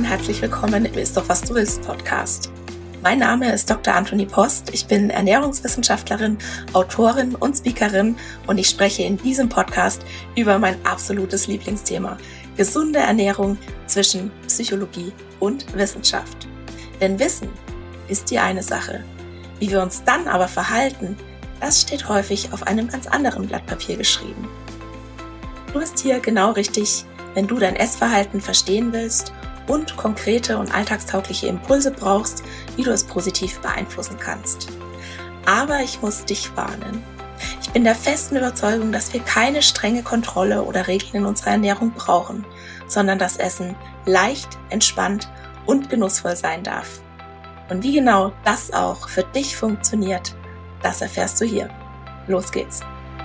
und herzlich willkommen im Ist doch was du willst Podcast. Mein Name ist Dr. Antonie Post, ich bin Ernährungswissenschaftlerin, Autorin und Speakerin und ich spreche in diesem Podcast über mein absolutes Lieblingsthema, gesunde Ernährung zwischen Psychologie und Wissenschaft. Denn Wissen ist die eine Sache, wie wir uns dann aber verhalten, das steht häufig auf einem ganz anderen Blatt Papier geschrieben. Du bist hier genau richtig, wenn du dein Essverhalten verstehen willst und konkrete und alltagstaugliche Impulse brauchst, wie du es positiv beeinflussen kannst. Aber ich muss dich warnen. Ich bin der festen Überzeugung, dass wir keine strenge Kontrolle oder Regeln in unserer Ernährung brauchen, sondern dass Essen leicht, entspannt und genussvoll sein darf. Und wie genau das auch für dich funktioniert, das erfährst du hier. Los geht's!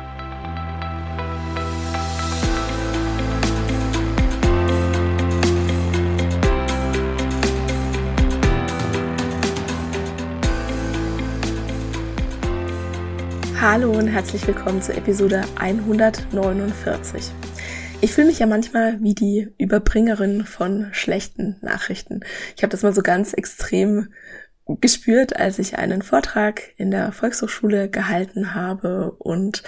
Hallo und herzlich willkommen zur Episode 149. Ich fühle mich ja manchmal wie die Überbringerin von schlechten Nachrichten. Ich habe das mal so ganz extrem gespürt, als ich einen Vortrag in der Volkshochschule gehalten habe und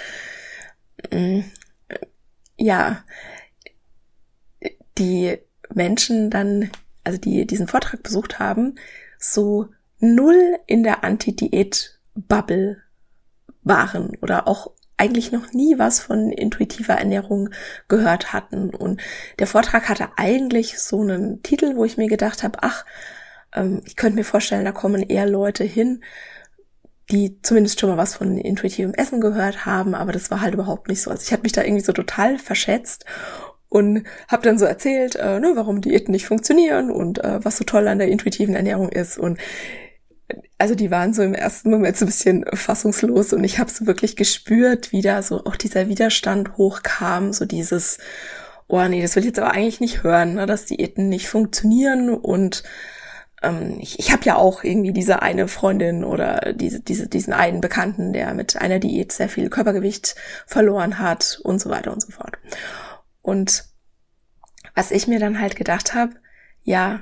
die Menschen dann, also die diesen Vortrag besucht haben, so null in der Anti-Diät-Bubble waren oder auch eigentlich noch nie was von intuitiver Ernährung gehört hatten. Und der Vortrag hatte eigentlich so einen Titel, wo ich mir gedacht habe, ich könnte mir vorstellen, da kommen eher Leute hin, die zumindest schon mal was von intuitivem Essen gehört haben, aber das war halt überhaupt nicht so. Also ich habe mich da irgendwie so total verschätzt und habe dann so erzählt, warum Diäten nicht funktionieren und was so toll an der intuitiven Ernährung ist. Und also die waren so im ersten Moment so ein bisschen fassungslos und ich habe so wirklich gespürt, wie da so auch dieser Widerstand hochkam, so dieses, oh nee, das will ich jetzt aber eigentlich nicht hören, ne, dass Diäten nicht funktionieren und ich habe ja auch irgendwie diese eine Freundin oder diesen einen Bekannten, der mit einer Diät sehr viel Körpergewicht verloren hat und so weiter und so fort. Und was ich mir dann halt gedacht habe, ja,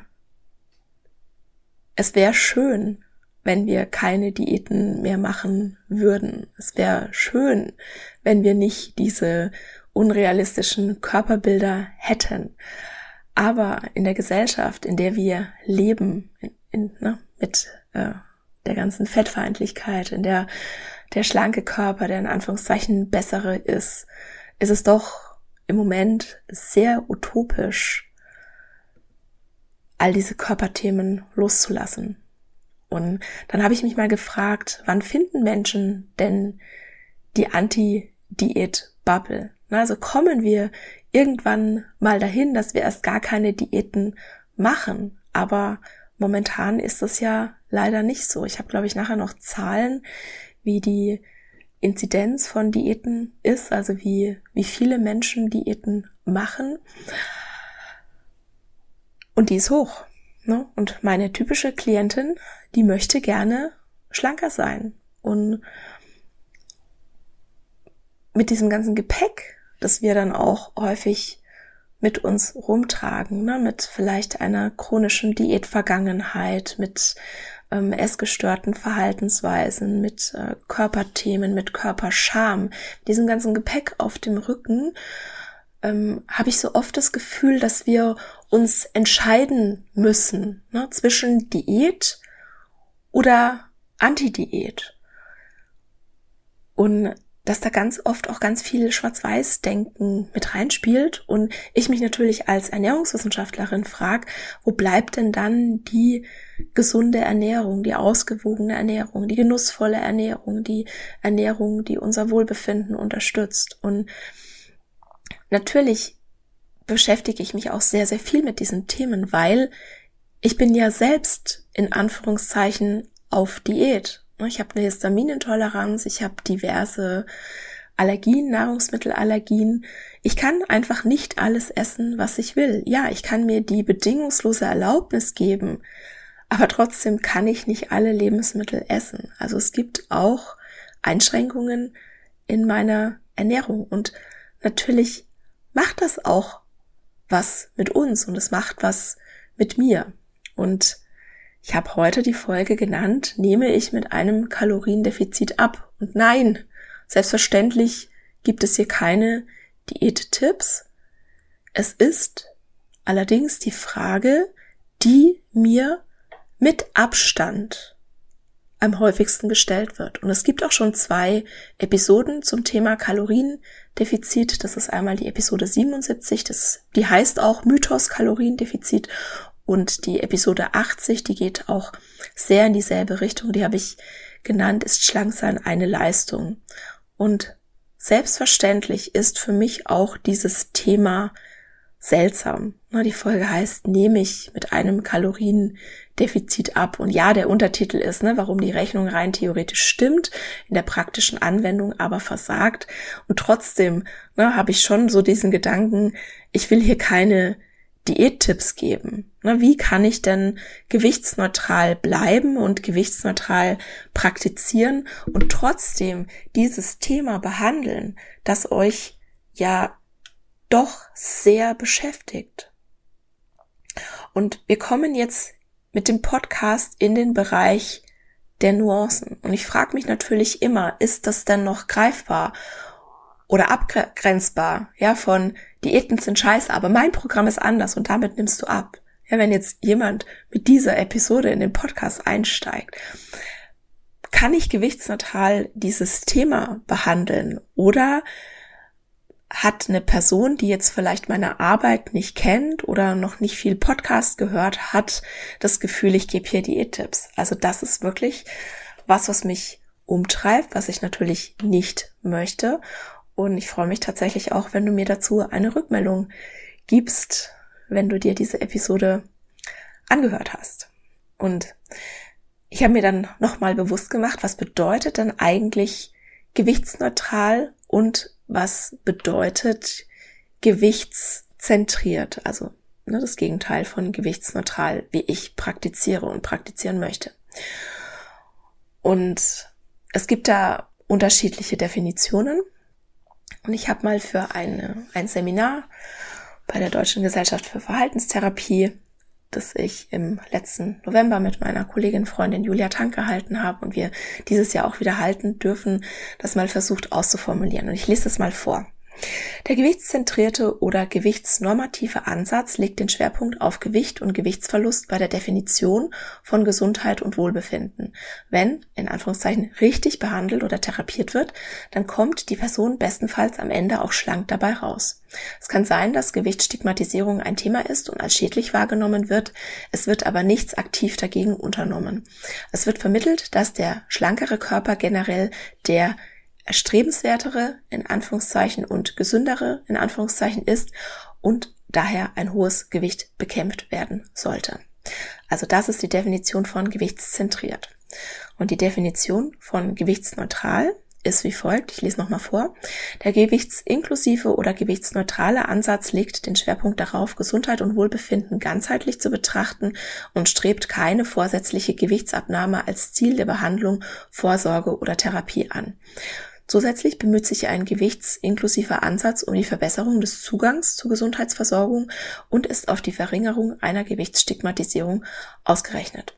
es wäre schön, wenn wir keine Diäten mehr machen würden. Es wäre schön, wenn wir nicht diese unrealistischen Körperbilder hätten. Aber in der Gesellschaft, in der wir leben, mit der ganzen Fettfeindlichkeit, in der schlanke Körper, der in Anführungszeichen bessere ist es doch im Moment sehr utopisch, all diese Körperthemen loszulassen. Und dann habe ich mich mal gefragt, wann finden Menschen denn die Anti-Diät-Bubble? Also kommen wir irgendwann mal dahin, dass wir erst gar keine Diäten machen. Aber momentan ist das ja leider nicht so. Ich habe, glaube ich, nachher noch Zahlen, wie die Inzidenz von Diäten ist, also wie viele Menschen Diäten machen. Und die ist hoch. Und meine typische Klientin, die möchte gerne schlanker sein. Und mit diesem ganzen Gepäck, das wir dann auch häufig mit uns rumtragen, mit vielleicht einer chronischen Diätvergangenheit, mit essgestörten Verhaltensweisen, mit Körperthemen, mit Körperscham, diesem ganzen Gepäck auf dem Rücken, habe ich so oft das Gefühl, dass wir uns entscheiden müssen, zwischen Diät oder Anti-Diät. Und dass da ganz oft auch ganz viel Schwarz-Weiß-Denken mit reinspielt und ich mich natürlich als Ernährungswissenschaftlerin frage, wo bleibt denn dann die gesunde Ernährung, die ausgewogene Ernährung, die genussvolle Ernährung, die Ernährung, die unser Wohlbefinden unterstützt. Und natürlich beschäftige ich mich auch sehr, sehr viel mit diesen Themen, weil ich bin ja selbst in Anführungszeichen auf Diät. Ich habe eine Histaminintoleranz, ich habe diverse Allergien, Nahrungsmittelallergien. Ich kann einfach nicht alles essen, was ich will. Ja, ich kann mir die bedingungslose Erlaubnis geben, aber trotzdem kann ich nicht alle Lebensmittel essen. Also es gibt auch Einschränkungen in meiner Ernährung und natürlich macht das auch was mit uns und es macht was mit mir. Und ich habe heute die Folge genannt, nehme ich mit einem Kaloriendefizit ab? Und nein, selbstverständlich gibt es hier keine Diättipps. Es ist allerdings die Frage, die mir mit Abstand am häufigsten gestellt wird. Und es gibt auch schon 2 Episoden zum Thema Kaloriendefizit. Das ist einmal die Episode 77, die heißt auch Mythos Kaloriendefizit. Und die Episode 80, die geht auch sehr in dieselbe Richtung. Die habe ich genannt, ist Schlanksein eine Leistung. Und selbstverständlich ist für mich auch dieses Thema seltsam. Die Folge heißt, nehme ich mit einem Kaloriendefizit ab. Und ja, der Untertitel ist, warum die Rechnung rein theoretisch stimmt, in der praktischen Anwendung aber versagt. Und trotzdem habe ich schon so diesen Gedanken, ich will hier keine Diättipps geben. Wie kann ich denn gewichtsneutral bleiben und gewichtsneutral praktizieren und trotzdem dieses Thema behandeln, das euch ja doch sehr beschäftigt? Und wir kommen jetzt mit dem Podcast in den Bereich der Nuancen. Und ich frage mich natürlich immer, ist das denn noch greifbar oder abgrenzbar, von Diäten sind scheiße, aber mein Programm ist anders und damit nimmst du ab. Ja, wenn jetzt jemand mit dieser Episode in den Podcast einsteigt, kann ich gewichtsneutral dieses Thema behandeln? Oder hat eine Person, die jetzt vielleicht meine Arbeit nicht kennt oder noch nicht viel Podcast gehört hat, das Gefühl, ich gebe hier Diättipps? Also das ist wirklich was mich umtreibt, was ich natürlich nicht möchte. Und ich freue mich tatsächlich auch, wenn du mir dazu eine Rückmeldung gibst, wenn du dir diese Episode angehört hast. Und ich habe mir dann nochmal bewusst gemacht, was bedeutet denn eigentlich gewichtsneutral und was bedeutet gewichtszentriert, also das Gegenteil von gewichtsneutral, wie ich praktiziere und praktizieren möchte. Und es gibt da unterschiedliche Definitionen. Und ich habe mal für ein Seminar bei der Deutschen Gesellschaft für Verhaltenstherapie, das ich im letzten November mit meiner Kollegin, Freundin Julia Tank gehalten habe und wir dieses Jahr auch wieder halten dürfen, das mal versucht auszuformulieren. Und ich lese das mal vor. Der gewichtszentrierte oder gewichtsnormative Ansatz legt den Schwerpunkt auf Gewicht und Gewichtsverlust bei der Definition von Gesundheit und Wohlbefinden. Wenn, in Anführungszeichen, richtig behandelt oder therapiert wird, dann kommt die Person bestenfalls am Ende auch schlank dabei raus. Es kann sein, dass Gewichtsstigmatisierung ein Thema ist und als schädlich wahrgenommen wird, es wird aber nichts aktiv dagegen unternommen. Es wird vermittelt, dass der schlankere Körper generell der erstrebenswertere, in Anführungszeichen, und gesündere, in Anführungszeichen, ist und daher ein hohes Gewicht bekämpft werden sollte. Also das ist die Definition von gewichtszentriert. Und die Definition von gewichtsneutral ist wie folgt, ich lese nochmal vor. Der gewichtsinklusive oder gewichtsneutrale Ansatz legt den Schwerpunkt darauf, Gesundheit und Wohlbefinden ganzheitlich zu betrachten und strebt keine vorsätzliche Gewichtsabnahme als Ziel der Behandlung, Vorsorge oder Therapie an. Zusätzlich bemüht sich ein gewichtsinklusiver Ansatz um die Verbesserung des Zugangs zur Gesundheitsversorgung und ist auf die Verringerung einer Gewichtsstigmatisierung ausgerichtet.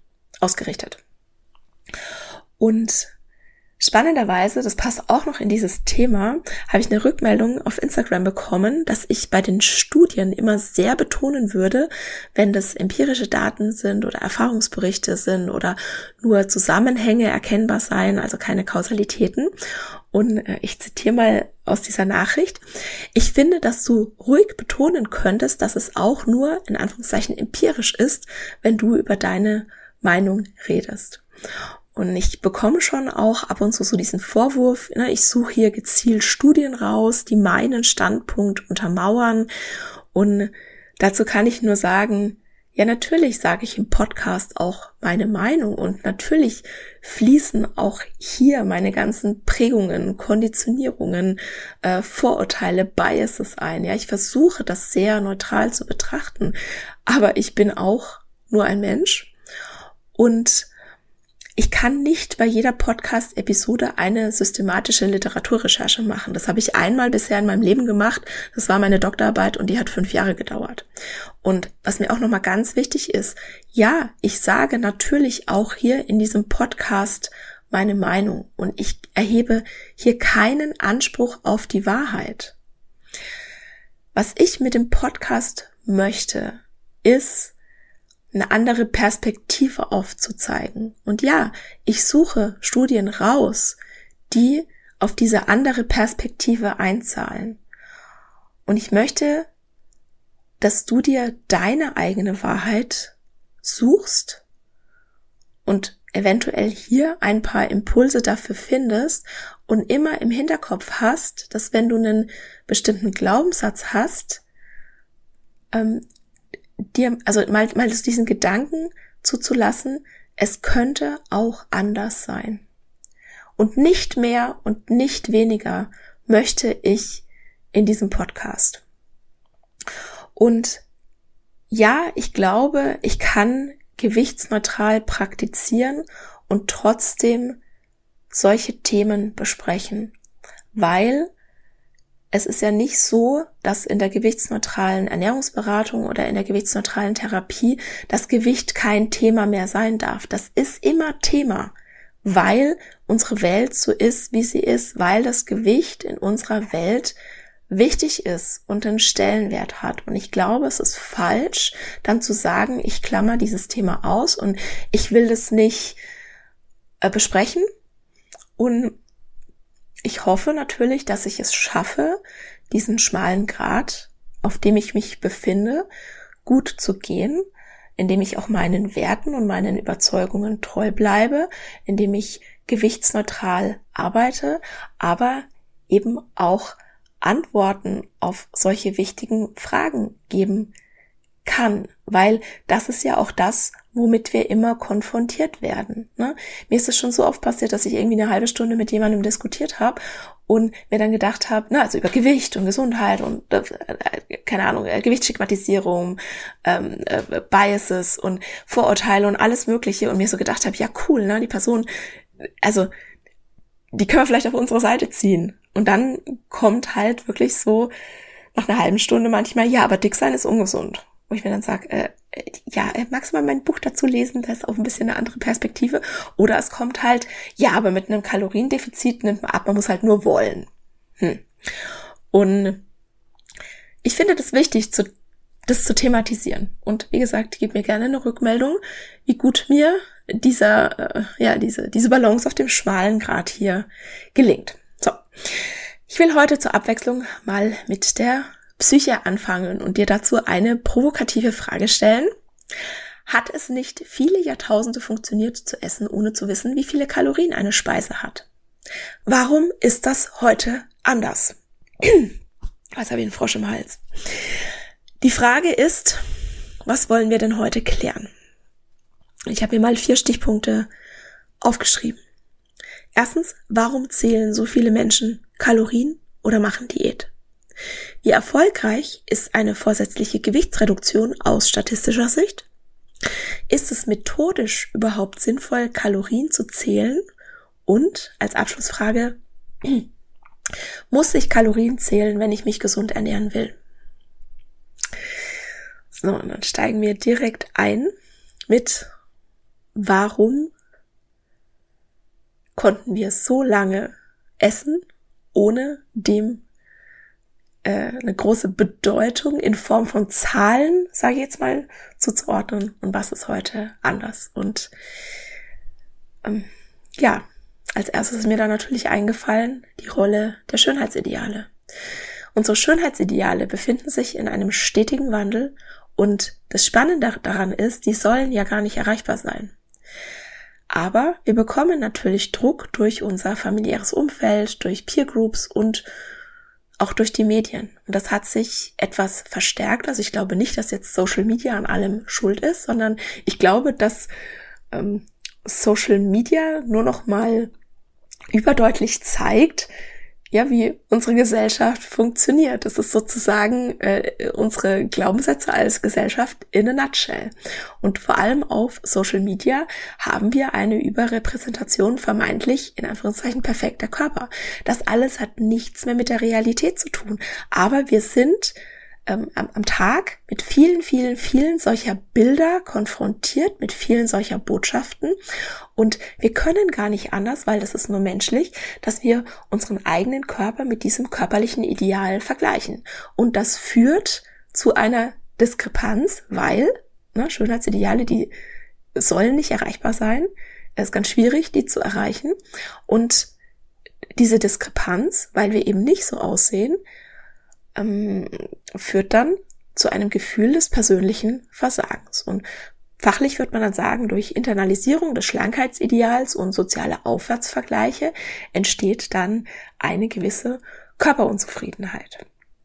Und spannenderweise, das passt auch noch in dieses Thema, habe ich eine Rückmeldung auf Instagram bekommen, dass ich bei den Studien immer sehr betonen würde, wenn das empirische Daten sind oder Erfahrungsberichte sind oder nur Zusammenhänge erkennbar seien, also keine Kausalitäten. Und ich zitiere mal aus dieser Nachricht. Ich finde, dass du ruhig betonen könntest, dass es auch nur, in Anführungszeichen, empirisch ist, wenn du über deine Meinung redest. Und ich bekomme schon auch ab und zu so diesen Vorwurf, ich suche hier gezielt Studien raus, die meinen Standpunkt untermauern. Und dazu kann ich nur sagen, ja, natürlich sage ich im Podcast auch meine Meinung und natürlich fließen auch hier meine ganzen Prägungen, Konditionierungen, Vorurteile, Biases ein. Ja, ich versuche das sehr neutral zu betrachten, aber ich bin auch nur ein Mensch und ich kann nicht bei jeder Podcast-Episode eine systematische Literaturrecherche machen. Das habe ich einmal bisher in meinem Leben gemacht. Das war meine Doktorarbeit und die hat 5 Jahre gedauert. Und was mir auch nochmal ganz wichtig ist, ja, ich sage natürlich auch hier in diesem Podcast meine Meinung und ich erhebe hier keinen Anspruch auf die Wahrheit. Was ich mit dem Podcast möchte, ist eine andere Perspektive aufzuzeigen. Und ja, ich suche Studien raus, die auf diese andere Perspektive einzahlen. Und ich möchte, dass du dir deine eigene Wahrheit suchst und eventuell hier ein paar Impulse dafür findest und immer im Hinterkopf hast, dass wenn du einen bestimmten Glaubenssatz hast, dir, also mal diesen Gedanken zuzulassen, es könnte auch anders sein. Und nicht mehr und nicht weniger möchte ich in diesem Podcast. Und ja, ich glaube, ich kann gewichtsneutral praktizieren und trotzdem solche Themen besprechen, weil es ist ja nicht so, dass in der gewichtsneutralen Ernährungsberatung oder in der gewichtsneutralen Therapie das Gewicht kein Thema mehr sein darf. Das ist immer Thema, weil unsere Welt so ist, wie sie ist, weil das Gewicht in unserer Welt wichtig ist und einen Stellenwert hat. Und ich glaube, es ist falsch, dann zu sagen, ich klammer dieses Thema aus und ich will es nicht besprechen. Und ich hoffe natürlich, dass ich es schaffe, diesen schmalen Grat, auf dem ich mich befinde, gut zu gehen, indem ich auch meinen Werten und meinen Überzeugungen treu bleibe, indem ich gewichtsneutral arbeite, aber eben auch Antworten auf solche wichtigen Fragen geben kann, weil das ist ja auch das, womit wir immer konfrontiert werden. Ne? Mir ist es schon so oft passiert, dass ich irgendwie eine halbe Stunde mit jemandem diskutiert habe und mir dann gedacht habe, also über Gewicht und Gesundheit und keine Ahnung, Gewichtsstigmatisierung, Biases und Vorurteile und alles Mögliche und mir so gedacht habe, ja cool, ne, die Person, also die können wir vielleicht auf unsere Seite ziehen. Und dann kommt halt wirklich so nach einer halben Stunde manchmal, ja, aber dick sein ist ungesund. Wo ich mir dann sage, magst du mal mein Buch dazu lesen? Da ist auch ein bisschen eine andere Perspektive. Oder es kommt halt, ja, aber mit einem Kaloriendefizit nimmt man ab, man muss halt nur wollen. Und ich finde das wichtig, das zu thematisieren. Und wie gesagt, gib mir gerne eine Rückmeldung, wie gut mir diese Balance auf dem schmalen Grat hier gelingt. So, ich will heute zur Abwechslung mal mit der Psyche anfangen und dir dazu eine provokative Frage stellen. Hat es nicht viele Jahrtausende funktioniert zu essen, ohne zu wissen, wie viele Kalorien eine Speise hat? Warum ist das heute anders? Jetzt habe ich einen Frosch im Hals. Die Frage ist, was wollen wir denn heute klären? Ich habe mir mal 4 Stichpunkte aufgeschrieben. Erstens, warum zählen so viele Menschen Kalorien oder machen Diät? Wie erfolgreich ist eine vorsätzliche Gewichtsreduktion aus statistischer Sicht? Ist es methodisch überhaupt sinnvoll, Kalorien zu zählen? Und als Abschlussfrage, muss ich Kalorien zählen, wenn ich mich gesund ernähren will? So, und dann steigen wir direkt ein mit, warum konnten wir so lange essen, ohne dem eine große Bedeutung in Form von Zahlen, sage ich jetzt mal, zuzuordnen und was ist heute anders. Und als erstes ist mir da natürlich eingefallen, die Rolle der Schönheitsideale. Unsere Schönheitsideale befinden sich in einem stetigen Wandel und das Spannende daran ist, die sollen ja gar nicht erreichbar sein. Aber wir bekommen natürlich Druck durch unser familiäres Umfeld, durch Peer Groups und auch durch die Medien. Und das hat sich etwas verstärkt. Also ich glaube nicht, dass jetzt Social Media an allem schuld ist, sondern ich glaube, dass Social Media nur noch mal überdeutlich zeigt, wie unsere Gesellschaft funktioniert. Das ist sozusagen unsere Glaubenssätze als Gesellschaft in a nutshell. Und vor allem auf Social Media haben wir eine Überrepräsentation vermeintlich, in Anführungszeichen, perfekter Körper. Das alles hat nichts mehr mit der Realität zu tun. Aber wir sind am Tag mit vielen solcher Bilder konfrontiert, mit vielen solcher Botschaften. Und wir können gar nicht anders, weil das ist nur menschlich, dass wir unseren eigenen Körper mit diesem körperlichen Ideal vergleichen. Und das führt zu einer Diskrepanz, weil Schönheitsideale, die sollen nicht erreichbar sein. Es ist ganz schwierig, die zu erreichen. Und diese Diskrepanz, weil wir eben nicht so aussehen, führt dann zu einem Gefühl des persönlichen Versagens. Und fachlich wird man dann sagen, durch Internalisierung des Schlankheitsideals und soziale Aufwärtsvergleiche entsteht dann eine gewisse Körperunzufriedenheit.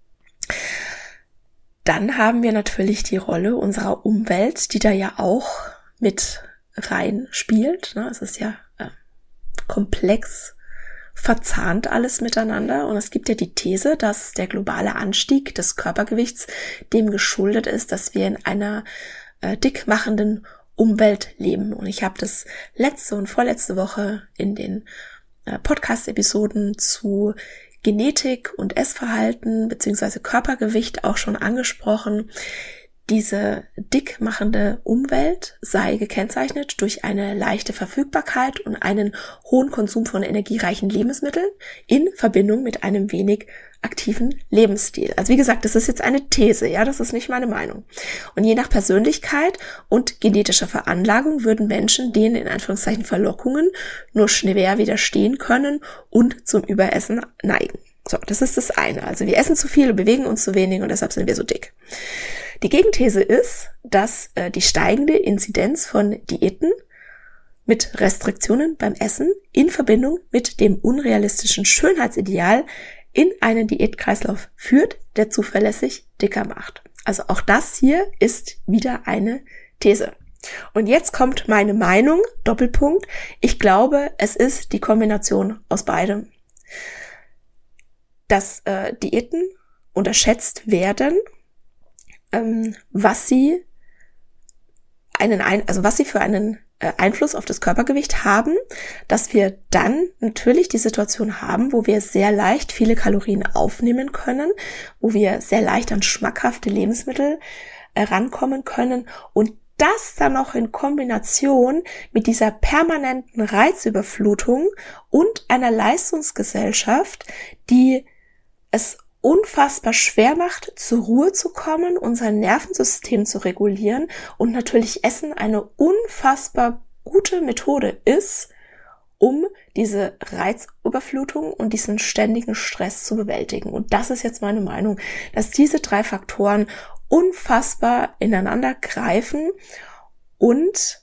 Dann haben wir natürlich die Rolle unserer Umwelt, die da ja auch mit rein spielt. Es ist ja komplex verzahnt alles miteinander. Und es gibt ja die These, dass der globale Anstieg des Körpergewichts dem geschuldet ist, dass wir in einer dickmachenden Umwelt leben. Und ich habe das letzte und vorletzte Woche in den Podcast-Episoden zu Genetik und Essverhalten bzw. Körpergewicht auch schon angesprochen. Diese dickmachende Umwelt sei gekennzeichnet durch eine leichte Verfügbarkeit und einen hohen Konsum von energiereichen Lebensmitteln in Verbindung mit einem wenig aktiven Lebensstil. Also wie gesagt, das ist jetzt eine These, das ist nicht meine Meinung. Und je nach Persönlichkeit und genetischer Veranlagung würden Menschen denen in Anführungszeichen Verlockungen nur schwer widerstehen können und zum Überessen neigen. So, das ist das eine. Also wir essen zu viel und bewegen uns zu wenig und deshalb sind wir so dick. Die Gegenthese ist, dass die steigende Inzidenz von Diäten mit Restriktionen beim Essen in Verbindung mit dem unrealistischen Schönheitsideal in einen Diätkreislauf führt, der zuverlässig dicker macht. Also auch das hier ist wieder eine These. Und jetzt kommt meine Meinung, Doppelpunkt. Ich glaube, es ist die Kombination aus beidem. Dass Diäten unterschätzt werden, was sie für einen Einfluss auf das Körpergewicht haben, dass wir dann natürlich die Situation haben, wo wir sehr leicht viele Kalorien aufnehmen können, wo wir sehr leicht an schmackhafte Lebensmittel rankommen können und das dann noch in Kombination mit dieser permanenten Reizüberflutung und einer Leistungsgesellschaft, die es unfassbar schwer macht, zur Ruhe zu kommen, unser Nervensystem zu regulieren und natürlich Essen eine unfassbar gute Methode ist, um diese Reizüberflutung und diesen ständigen Stress zu bewältigen. Und das ist jetzt meine Meinung, dass diese drei Faktoren unfassbar ineinander greifen und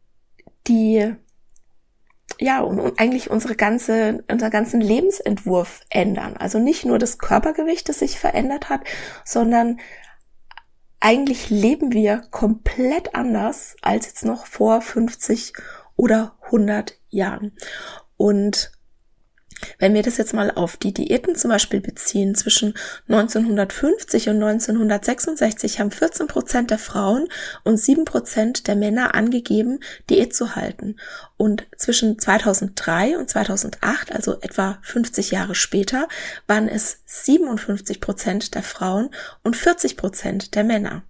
und eigentlich unseren ganzen Lebensentwurf ändern. Also nicht nur das Körpergewicht, das sich verändert hat, sondern eigentlich leben wir komplett anders als jetzt noch vor 50 oder 100 Jahren. Und wenn wir das jetzt mal auf die Diäten zum Beispiel beziehen, zwischen 1950 und 1966 haben 14% der Frauen und 7% der Männer angegeben, Diät zu halten. Und zwischen 2003 und 2008, also etwa 50 Jahre später, waren es 57% der Frauen und 40% der Männer.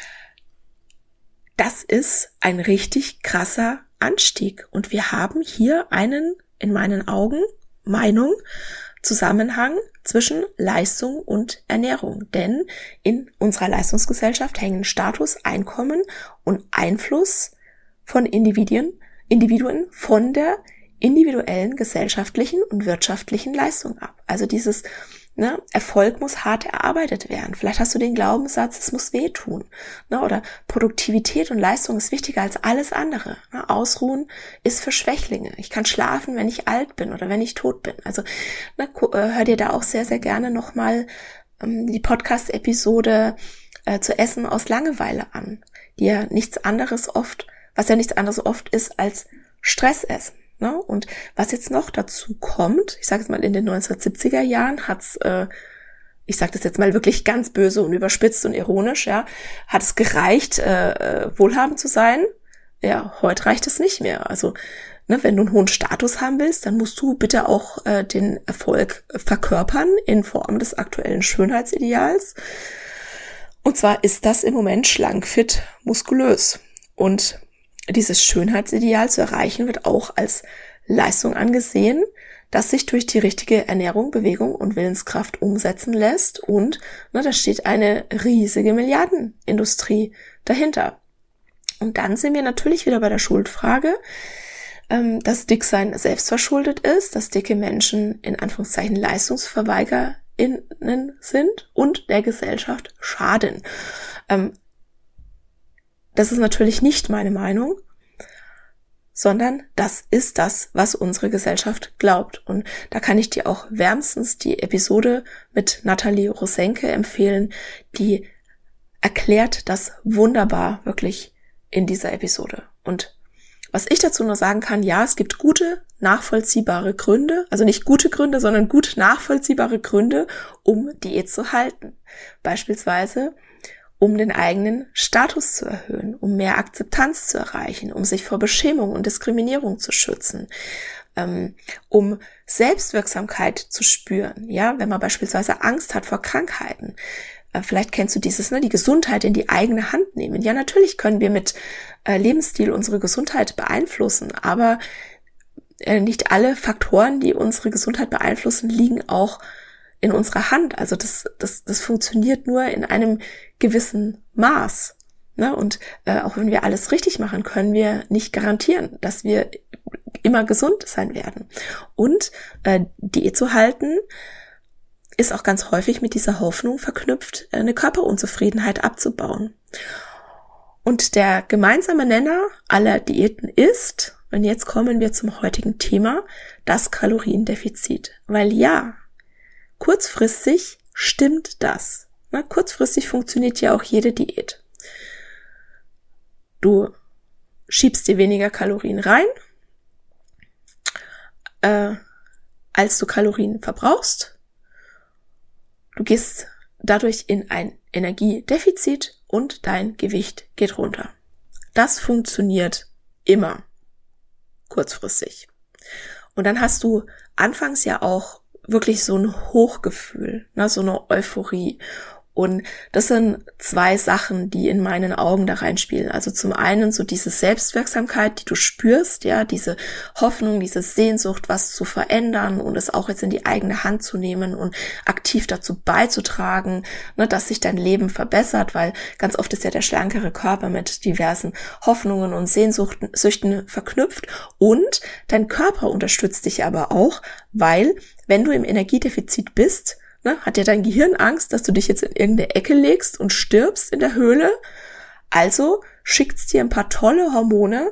Das ist ein richtig krasser Anstieg. Und wir haben hier einen, in meinen Augen, Zusammenhang zwischen Leistung und Ernährung. Denn in unserer Leistungsgesellschaft hängen Status, Einkommen und Einfluss von Individuen von der individuellen gesellschaftlichen und wirtschaftlichen Leistung ab. Also dieses Erfolg muss hart erarbeitet werden. Vielleicht hast du den Glaubenssatz, es muss wehtun. Oder Produktivität und Leistung ist wichtiger als alles andere. Ausruhen ist für Schwächlinge. Ich kann schlafen, wenn ich alt bin oder wenn ich tot bin. Also hör dir da auch sehr, sehr gerne nochmal die Podcast-Episode zu Essen aus Langeweile an, was ja nichts anderes oft ist als Stressessen. Ne? Und was jetzt noch dazu kommt, ich sage es mal, in den 1970er Jahren hat's, ich sage das jetzt mal wirklich ganz böse und überspitzt und ironisch, ja, hat es gereicht, wohlhabend zu sein. Ja, heute reicht es nicht mehr. Also, ne, wenn du einen hohen Status haben willst, dann musst du bitte auch den Erfolg verkörpern in Form des aktuellen Schönheitsideals. Und zwar ist das im Moment schlank, fit, muskulös. Und dieses Schönheitsideal zu erreichen wird auch als Leistung angesehen, das sich durch die richtige Ernährung, Bewegung und Willenskraft umsetzen lässt. Und da steht eine riesige Milliardenindustrie dahinter. Und dann sind wir natürlich wieder bei der Schuldfrage, dass Dicksein selbstverschuldet ist, dass dicke Menschen in Anführungszeichen LeistungsverweigerInnen sind und der Gesellschaft schaden. Das ist natürlich nicht meine Meinung, sondern das ist das, was unsere Gesellschaft glaubt. Und da kann ich dir auch wärmstens die Episode mit Nathalie Rosenke empfehlen, die erklärt das wunderbar wirklich in dieser Episode. Und was ich dazu nur sagen kann, ja, es gibt gute, nachvollziehbare Gründe, also nicht gute Gründe, sondern gut nachvollziehbare Gründe, um Diät zu halten. Beispielsweise, um den eigenen Status zu erhöhen, um mehr Akzeptanz zu erreichen, um sich vor Beschämung und Diskriminierung zu schützen, um Selbstwirksamkeit zu spüren, ja, wenn man beispielsweise Angst hat vor Krankheiten. Vielleicht kennst du dieses, die Gesundheit in die eigene Hand nehmen. Ja, natürlich können wir mit Lebensstil unsere Gesundheit beeinflussen, aber nicht alle Faktoren, die unsere Gesundheit beeinflussen, liegen auch in unserer Hand. Also das funktioniert nur in einem gewissen Maß. Ne? Und auch wenn wir alles richtig machen, können wir nicht garantieren, dass wir immer gesund sein werden. Und Diät zu halten ist auch ganz häufig mit dieser Hoffnung verknüpft, eine Körperunzufriedenheit abzubauen. Und der gemeinsame Nenner aller Diäten ist, und jetzt kommen wir zum heutigen Thema, das Kaloriendefizit. Weil ja, kurzfristig stimmt das. Na, kurzfristig funktioniert ja auch jede Diät. Du schiebst dir weniger Kalorien rein, als du Kalorien verbrauchst. Du gehst dadurch in ein Energiedefizit und dein Gewicht geht runter. Das funktioniert immer kurzfristig. Und dann hast du anfangs ja auch wirklich so ein Hochgefühl, so eine Euphorie. Und das sind zwei Sachen, die in meinen Augen da reinspielen. Also zum einen so diese Selbstwirksamkeit, die du spürst, ja, diese Hoffnung, diese Sehnsucht, was zu verändern und es auch jetzt in die eigene Hand zu nehmen und aktiv dazu beizutragen, dass sich dein Leben verbessert, weil ganz oft ist ja der schlankere Körper mit diversen Hoffnungen und Sehnsüchten verknüpft und dein Körper unterstützt dich aber auch, weil wenn du im Energiedefizit bist, hat ja dein Gehirn Angst, dass du dich jetzt in irgendeine Ecke legst und stirbst in der Höhle. Also schickt's dir ein paar tolle Hormone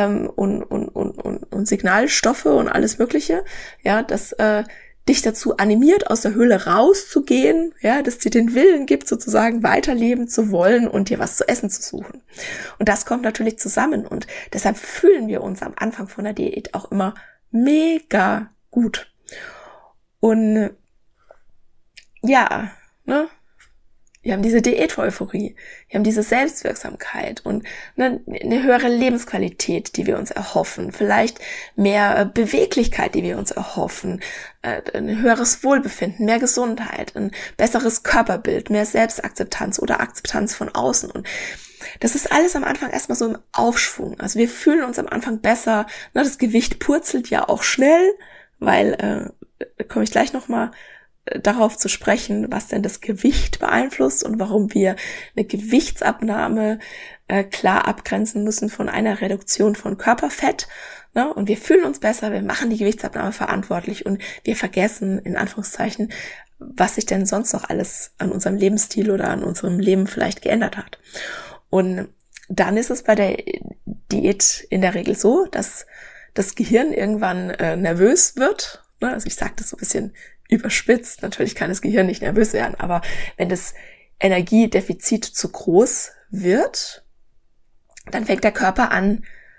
und Signalstoffe und alles Mögliche, ja, das dich dazu animiert, aus der Höhle rauszugehen, ja, dass dir den Willen gibt, sozusagen weiterleben zu wollen und dir was zu essen zu suchen. Und das kommt natürlich zusammen und deshalb fühlen wir uns am Anfang von der Diät auch immer mega gut. Und ja, wir haben diese Diät-Euphorie, wir haben diese Selbstwirksamkeit und eine höhere Lebensqualität, die wir uns erhoffen, vielleicht mehr Beweglichkeit, die wir uns erhoffen, ein höheres Wohlbefinden, mehr Gesundheit, ein besseres Körperbild, mehr Selbstakzeptanz oder Akzeptanz von außen. Und das ist alles am Anfang erstmal so im Aufschwung. Also wir fühlen uns am Anfang besser, das Gewicht purzelt ja auch schnell, weil, da komme ich gleich nochmal darauf zu sprechen, was denn das Gewicht beeinflusst und warum wir eine Gewichtsabnahme klar abgrenzen müssen von einer Reduktion von Körperfett. Und wir fühlen uns besser, wir machen die Gewichtsabnahme verantwortlich und wir vergessen, in Anführungszeichen, was sich denn sonst noch alles an unserem Lebensstil oder an unserem Leben vielleicht geändert hat. Und dann ist es bei der Diät in der Regel so, dass das Gehirn irgendwann nervös wird. Also ich sage das so ein bisschen überspitzt, natürlich kann das Gehirn nicht nervös werden, aber wenn das Energiedefizit zu groß wird, dann fängt der Körper an,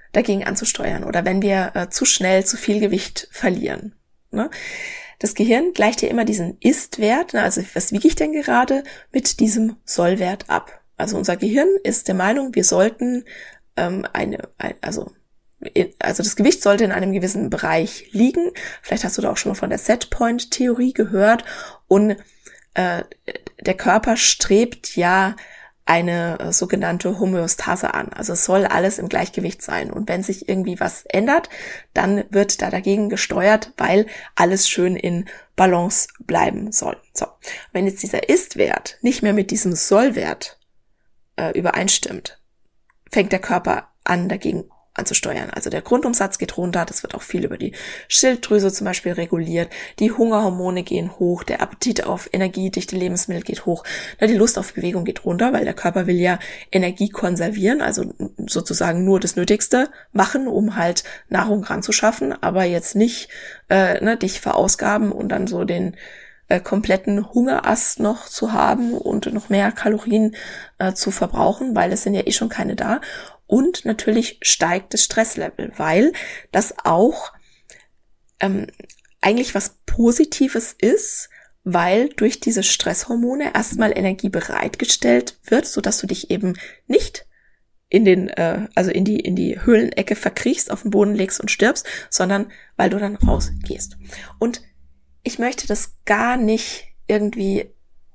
dagegen anzusteuern oder wenn wir zu schnell zu viel Gewicht verlieren. Ne? Das Gehirn gleicht ja immer diesen Ist-Wert, also was wiege ich denn gerade, mit diesem Soll-Wert ab. Also unser Gehirn ist der Meinung, wir sollten also das Gewicht sollte in einem gewissen Bereich liegen. Vielleicht hast du da auch schon mal von der Setpoint-Theorie gehört. Und der Körper strebt ja eine sogenannte Homöostase an. Also es soll alles im Gleichgewicht sein. Und wenn sich irgendwie was ändert, dann wird da dagegen gesteuert, weil alles schön in Balance bleiben soll. So, wenn jetzt dieser Ist-Wert nicht mehr mit diesem Soll-Wert übereinstimmt, fängt der Körper an, dagegen anzusteuern. Also der Grundumsatz geht runter, das wird auch viel über die Schilddrüse zum Beispiel reguliert, die Hungerhormone gehen hoch, der Appetit auf energiedichte Lebensmittel geht hoch, die Lust auf Bewegung geht runter, weil der Körper will ja Energie konservieren, also sozusagen nur das Nötigste machen, um halt Nahrung ranzuschaffen, aber jetzt nicht dich verausgaben und dann so den kompletten Hungerast noch zu haben und noch mehr Kalorien zu verbrauchen, weil es sind ja eh schon keine da. Und natürlich steigt das Stresslevel, weil das auch eigentlich was Positives ist, weil durch diese Stresshormone erstmal Energie bereitgestellt wird, sodass du dich eben nicht in die Höhlenecke verkriechst, auf den Boden legst und stirbst, sondern weil du dann rausgehst. Und ich möchte das gar nicht irgendwie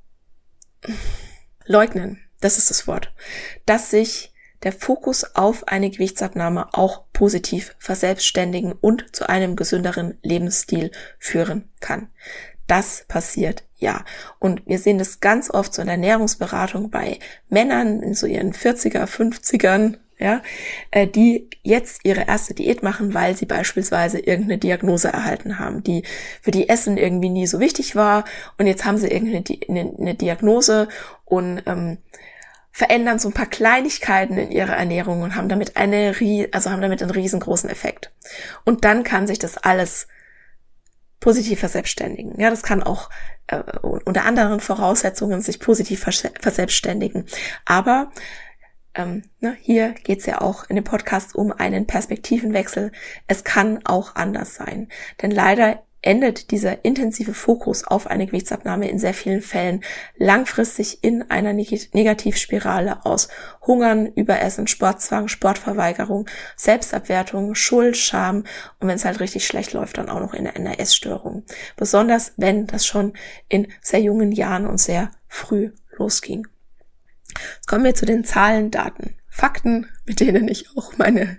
leugnen, das ist das Wort, dass sich der Fokus auf eine Gewichtsabnahme auch positiv verselbstständigen und zu einem gesünderen Lebensstil führen kann. Das passiert, ja. Und wir sehen das ganz oft so in der Ernährungsberatung bei Männern in so ihren 40er, 50ern, ja, die jetzt ihre erste Diät machen, weil sie beispielsweise irgendeine Diagnose erhalten haben, die für die Essen irgendwie nie so wichtig war. Und jetzt haben sie irgendeine Diagnose und verändern so ein paar Kleinigkeiten in ihrer Ernährung und haben damit einen riesengroßen Effekt. Und dann kann sich das alles positiv verselbstständigen. Ja, das kann auch unter anderen Voraussetzungen sich positiv verselbstständigen. Aber hier geht's ja auch in dem Podcast um einen Perspektivenwechsel. Es kann auch anders sein. Denn leider endet dieser intensive Fokus auf eine Gewichtsabnahme in sehr vielen Fällen langfristig in einer Negativspirale aus Hungern, Überessen, Sportzwang, Sportverweigerung, Selbstabwertung, Schuld, Scham und wenn es halt richtig schlecht läuft, dann auch noch in einer Essstörung. Besonders wenn das schon in sehr jungen Jahren und sehr früh losging. Jetzt kommen wir zu den Zahlen, Daten, Fakten, mit denen ich auch meine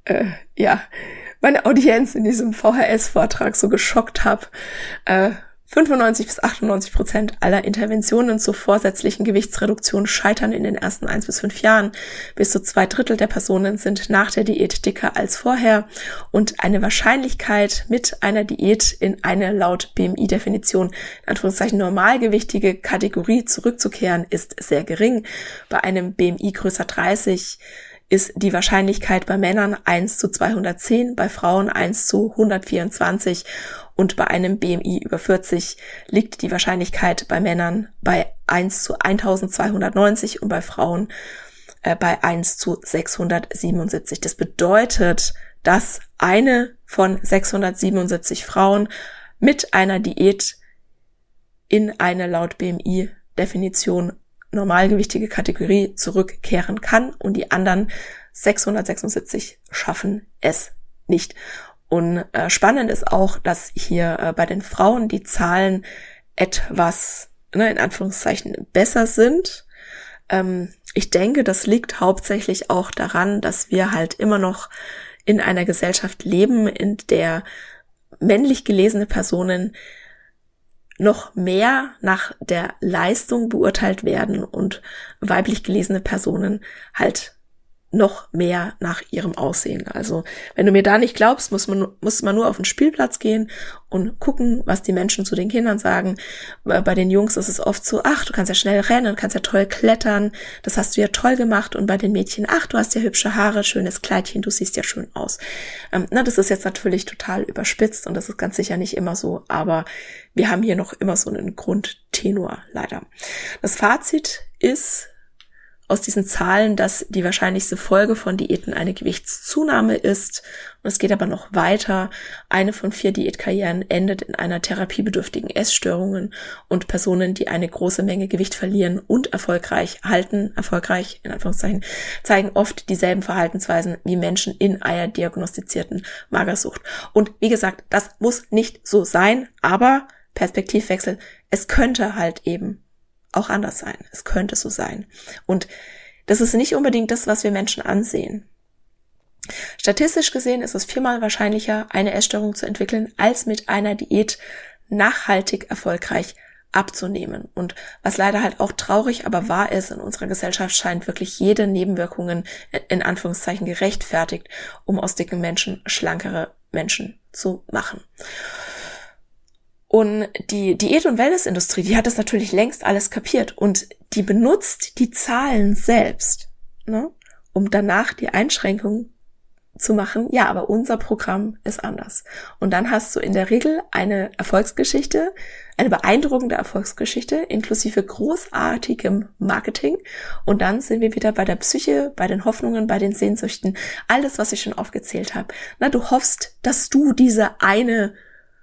Audienz in diesem VHS-Vortrag so geschockt habe. 95-98% aller Interventionen zur vorsätzlichen Gewichtsreduktion scheitern in den ersten 1 bis 5 Jahren. Bis zu 2/3 der Personen sind nach der Diät dicker als vorher. Und eine Wahrscheinlichkeit, mit einer Diät in eine laut BMI-Definition in Anführungszeichen normalgewichtige Kategorie zurückzukehren, ist sehr gering. Bei einem BMI größer 30 ist die Wahrscheinlichkeit bei Männern 1 zu 210, bei Frauen 1 zu 124 und bei einem BMI über 40 liegt die Wahrscheinlichkeit bei Männern bei 1 zu 1290 und bei Frauen bei 1 zu 677. Das bedeutet, dass eine von 677 Frauen mit einer Diät in eine laut BMI-Definition normalgewichtige Kategorie zurückkehren kann und die anderen 676 schaffen es nicht. Und spannend ist auch, dass hier bei den Frauen die Zahlen etwas, in Anführungszeichen, besser sind. Ich denke, das liegt hauptsächlich auch daran, dass wir halt immer noch in einer Gesellschaft leben, in der männlich gelesene Personen noch mehr nach der Leistung beurteilt werden und weiblich gelesene Personen halt noch mehr nach ihrem Aussehen. Also wenn du mir da nicht glaubst, muss man nur auf den Spielplatz gehen und gucken, was die Menschen zu den Kindern sagen. Bei den Jungs ist es oft so, ach, du kannst ja schnell rennen, kannst ja toll klettern, das hast du ja toll gemacht. Und bei den Mädchen, ach, du hast ja hübsche Haare, schönes Kleidchen, du siehst ja schön aus. Das ist jetzt natürlich total überspitzt und das ist ganz sicher nicht immer so, aber wir haben hier noch immer so einen Grundtenor, leider. Das Fazit ist aus diesen Zahlen, dass die wahrscheinlichste Folge von Diäten eine Gewichtszunahme ist. Und es geht aber noch weiter. 1 von 4 Diätkarrieren endet in einer therapiebedürftigen Essstörungen und Personen, die eine große Menge Gewicht verlieren und erfolgreich in Anführungszeichen, zeigen oft dieselben Verhaltensweisen wie Menschen in einer diagnostizierten Magersucht. Und wie gesagt, das muss nicht so sein, aber Perspektivwechsel, es könnte halt eben auch anders sein. Es könnte so sein. Und das ist nicht unbedingt das, was wir Menschen ansehen. Statistisch gesehen ist es 4-mal wahrscheinlicher, eine Essstörung zu entwickeln, als mit einer Diät nachhaltig erfolgreich abzunehmen. Und was leider halt auch traurig, aber wahr ist, in unserer Gesellschaft scheint wirklich jede Nebenwirkungen in Anführungszeichen gerechtfertigt, um aus dicken Menschen schlankere Menschen zu machen. Und die Diät- und Wellnessindustrie, die hat das natürlich längst alles kapiert und die benutzt die Zahlen selbst, ne, um danach die Einschränkungen zu machen. Ja, aber unser Programm ist anders. Und dann hast du in der Regel eine Erfolgsgeschichte, eine beeindruckende Erfolgsgeschichte, inklusive großartigem Marketing. Und dann sind wir wieder bei der Psyche, bei den Hoffnungen, bei den Sehnsüchten, alles, was ich schon aufgezählt habe. Na, du hoffst, dass du diese eine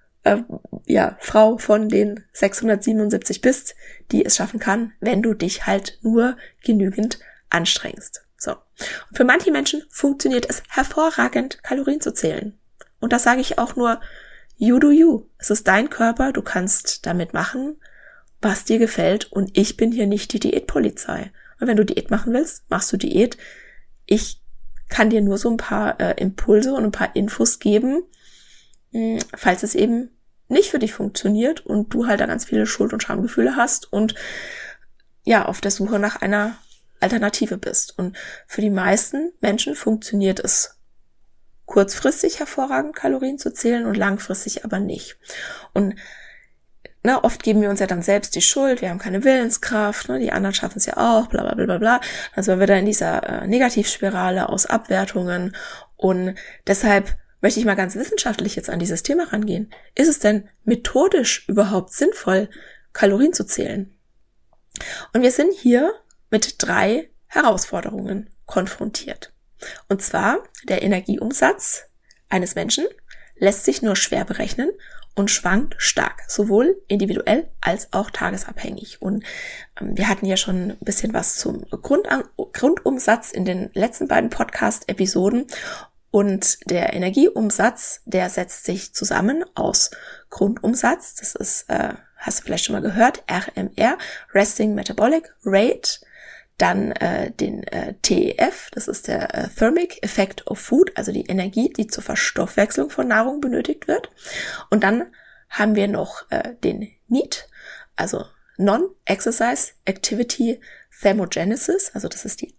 Frau von den 677 bist, die es schaffen kann, wenn du dich halt nur genügend anstrengst. So. Und für manche Menschen funktioniert es hervorragend, Kalorien zu zählen. Und das sage ich auch nur, you do you. Es ist dein Körper, du kannst damit machen, was dir gefällt und ich bin hier nicht die Diätpolizei. Und wenn du Diät machen willst, machst du Diät. Ich kann dir nur so ein paar Impulse und ein paar Infos geben, falls es eben nicht für dich funktioniert und du halt da ganz viele Schuld- und Schamgefühle hast und ja, auf der Suche nach einer Alternative bist. Und für die meisten Menschen funktioniert es kurzfristig hervorragend, Kalorien zu zählen und langfristig aber nicht. Und oft geben wir uns ja dann selbst die Schuld, wir haben keine Willenskraft, die anderen schaffen es ja auch, bla bla bla bla bla. Also sind wir da in dieser Negativspirale aus Abwertungen und deshalb möchte ich mal ganz wissenschaftlich jetzt an dieses Thema rangehen. Ist es denn methodisch überhaupt sinnvoll, Kalorien zu zählen? Und wir sind hier mit 3 Herausforderungen konfrontiert. Und zwar, der Energieumsatz eines Menschen lässt sich nur schwer berechnen und schwankt stark, sowohl individuell als auch tagesabhängig. Und wir hatten ja schon ein bisschen was zum Grundumsatz in den letzten beiden Podcast-Episoden. Und der Energieumsatz, der setzt sich zusammen aus Grundumsatz, das ist, hast du vielleicht schon mal gehört, RMR, Resting Metabolic Rate, dann den TEF, das ist der Thermic Effect of Food, also die Energie, die zur Verstoffwechslung von Nahrung benötigt wird. Und dann haben wir noch den NEAT, also Non-Exercise Activity Thermogenesis, also das ist die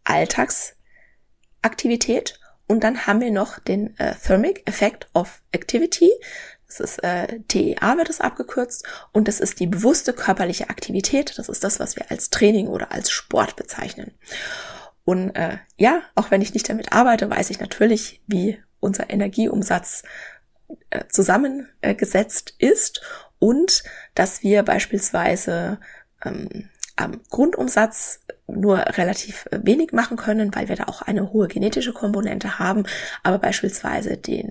Alltagsaktivität. Und dann haben wir noch den Thermic Effect of Activity. Das ist TEA wird es abgekürzt. Und das ist die bewusste körperliche Aktivität. Das ist das, was wir als Training oder als Sport bezeichnen. Und auch wenn ich nicht damit arbeite, weiß ich natürlich, wie unser Energieumsatz zusammengesetzt ist. Und dass wir beispielsweise am Grundumsatz nur relativ wenig machen können, weil wir da auch eine hohe genetische Komponente haben, aber beispielsweise die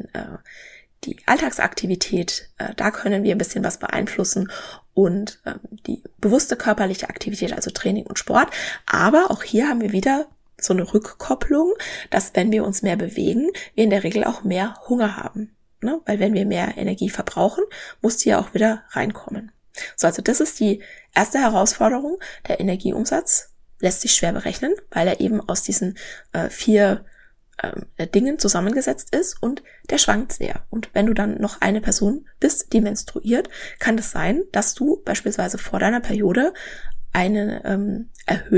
Alltagsaktivität, da können wir ein bisschen was beeinflussen und die bewusste körperliche Aktivität, also Training und Sport, aber auch hier haben wir wieder so eine Rückkopplung, dass wenn wir uns mehr bewegen, wir in der Regel auch mehr Hunger haben, ne? Weil wenn wir mehr Energie verbrauchen, muss die ja auch wieder reinkommen. So, also das ist die erste Herausforderung. Der Energieumsatz lässt sich schwer berechnen, weil er eben aus diesen 4 Dingen zusammengesetzt ist und der schwankt sehr. Und wenn du dann noch eine Person bist, die menstruiert, kann es sein, dass du beispielsweise vor deiner Periode einen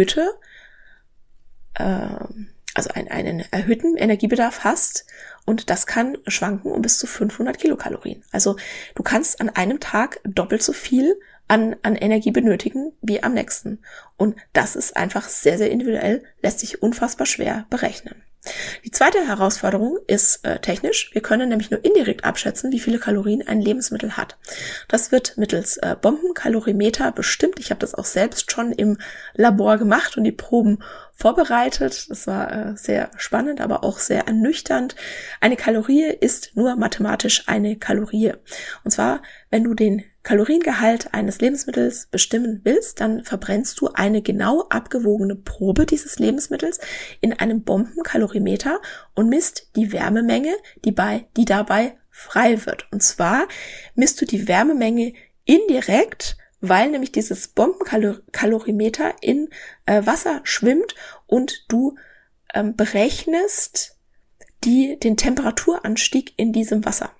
erhöhten Energiebedarf hast und das kann schwanken um bis zu 500 Kilokalorien. Also du kannst an einem Tag doppelt so viel an Energie benötigen wie am nächsten. Und das ist einfach sehr, sehr individuell, lässt sich unfassbar schwer berechnen. Die zweite Herausforderung ist technisch. Wir können nämlich nur indirekt abschätzen, wie viele Kalorien ein Lebensmittel hat. Das wird mittels Bombenkalorimeter bestimmt. Ich habe das auch selbst schon im Labor gemacht und die Proben vorbereitet. Das war sehr spannend, aber auch sehr ernüchternd. Eine Kalorie ist nur mathematisch eine Kalorie. Und zwar, wenn du den Kaloriengehalt eines Lebensmittels bestimmen willst, dann verbrennst du eine genau abgewogene Probe dieses Lebensmittels in einem Bombenkalorimeter und misst die Wärmemenge, die dabei frei wird. Und zwar misst du die Wärmemenge indirekt, weil nämlich dieses Bombenkalorimeter in Wasser schwimmt und du berechnest den Temperaturanstieg in diesem Wasser.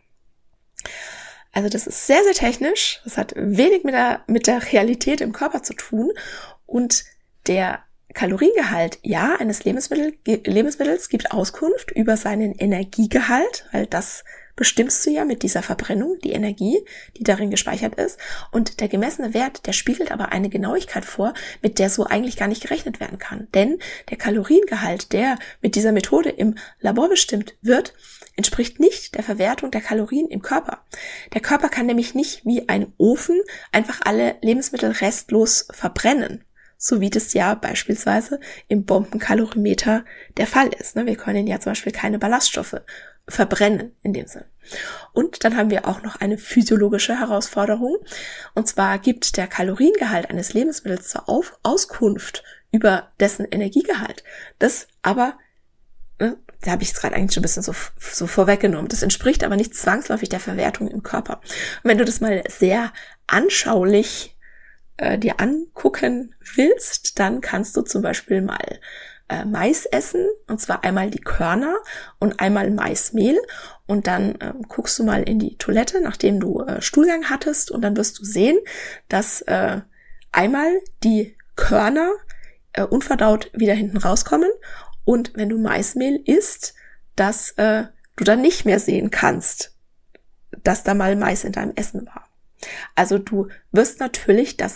Also das ist sehr, sehr technisch. Das hat wenig mit der Realität im Körper zu tun. Und der Kaloriengehalt, ja, eines Lebensmittels gibt Auskunft über seinen Energiegehalt, weil das bestimmst du ja mit dieser Verbrennung, die Energie, die darin gespeichert ist. Und der gemessene Wert, der spiegelt aber eine Genauigkeit vor, mit der so eigentlich gar nicht gerechnet werden kann. Denn der Kaloriengehalt, der mit dieser Methode im Labor bestimmt wird, entspricht nicht der Verwertung der Kalorien im Körper. Der Körper kann nämlich nicht wie ein Ofen einfach alle Lebensmittel restlos verbrennen, so wie das ja beispielsweise im Bombenkalorimeter der Fall ist. Wir können ja zum Beispiel keine Ballaststoffe verbrennen in dem Sinn. Und dann haben wir auch noch eine physiologische Herausforderung. Und zwar gibt der Kaloriengehalt eines Lebensmittels zur Auskunft über dessen Energiegehalt. Das aber, da habe ich es gerade eigentlich schon ein bisschen so vorweggenommen. Das entspricht aber nicht zwangsläufig der Verwertung im Körper. Und wenn du das mal sehr anschaulich dir angucken willst, dann kannst du zum Beispiel mal Mais essen, und zwar einmal die Körner und einmal Maismehl, und dann guckst du mal in die Toilette, nachdem du Stuhlgang hattest, und dann wirst du sehen, dass einmal die Körner unverdaut wieder hinten rauskommen, und wenn du Maismehl isst, dass du dann nicht mehr sehen kannst, dass da mal Mais in deinem Essen war. Also du wirst natürlich da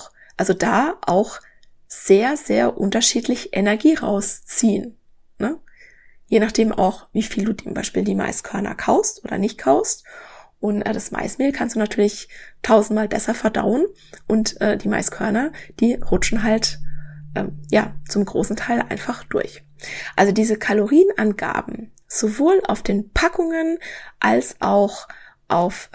auch sehr, sehr unterschiedlich Energie rausziehen. Ne? Je nachdem auch, wie viel du zum Beispiel die Maiskörner kaust oder nicht kaust. Und das Maismehl kannst du natürlich 1000-mal besser verdauen. Und die Maiskörner, die rutschen halt zum großen Teil einfach durch. Also diese Kalorienangaben, sowohl auf den Packungen als auch auf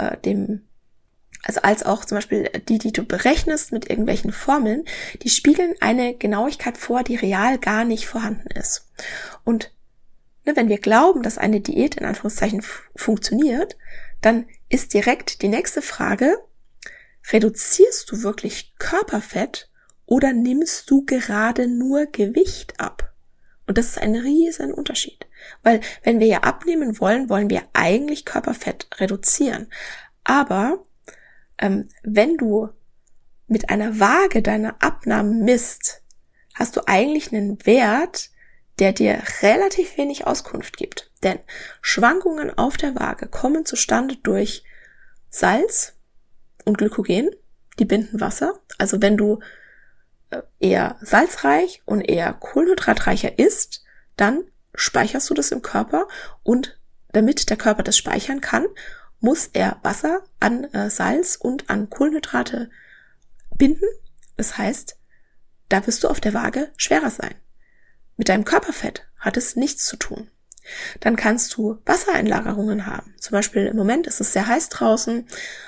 als auch zum Beispiel die du berechnest mit irgendwelchen Formeln, die spiegeln eine Genauigkeit vor, die real gar nicht vorhanden ist. Und wenn wir glauben, dass eine Diät in Anführungszeichen funktioniert, dann ist direkt die nächste Frage: Reduzierst du wirklich Körperfett oder nimmst du gerade nur Gewicht ab? Und das ist ein riesen Unterschied. Weil wenn wir ja abnehmen wollen, wollen wir eigentlich Körperfett reduzieren. Aber wenn du mit einer Waage deine Abnahmen misst, hast du eigentlich einen Wert, der dir relativ wenig Auskunft gibt. Denn Schwankungen auf der Waage kommen zustande durch Salz und Glykogen, die binden Wasser. Also wenn du eher salzreich und eher kohlenhydratreicher isst, dann speicherst du das im Körper, und damit der Körper das speichern kann, muss er Wasser an Salz und an Kohlenhydrate binden. Das heißt, da wirst du auf der Waage schwerer sein. Mit deinem Körperfett hat es nichts zu tun. Dann kannst du Wassereinlagerungen haben. Zum Beispiel im Moment ist es sehr heiß draußen.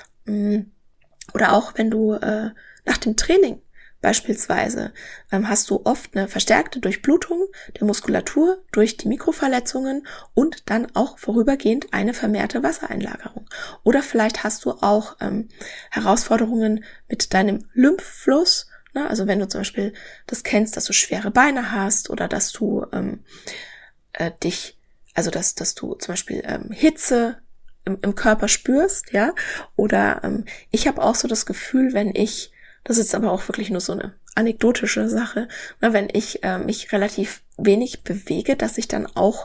Oder auch wenn du nach dem Training beispielsweise hast du oft eine verstärkte Durchblutung der Muskulatur durch die Mikroverletzungen und dann auch vorübergehend eine vermehrte Wassereinlagerung. Oder vielleicht hast du auch Herausforderungen mit deinem Lymphfluss. Ne? Also wenn du zum Beispiel das kennst, dass du schwere Beine hast oder dass du dass du zum Beispiel Hitze im Körper spürst, ja. Oder ich habe auch so das Gefühl, das ist aber auch wirklich nur so eine anekdotische Sache, wenn ich mich relativ wenig bewege, dass ich dann auch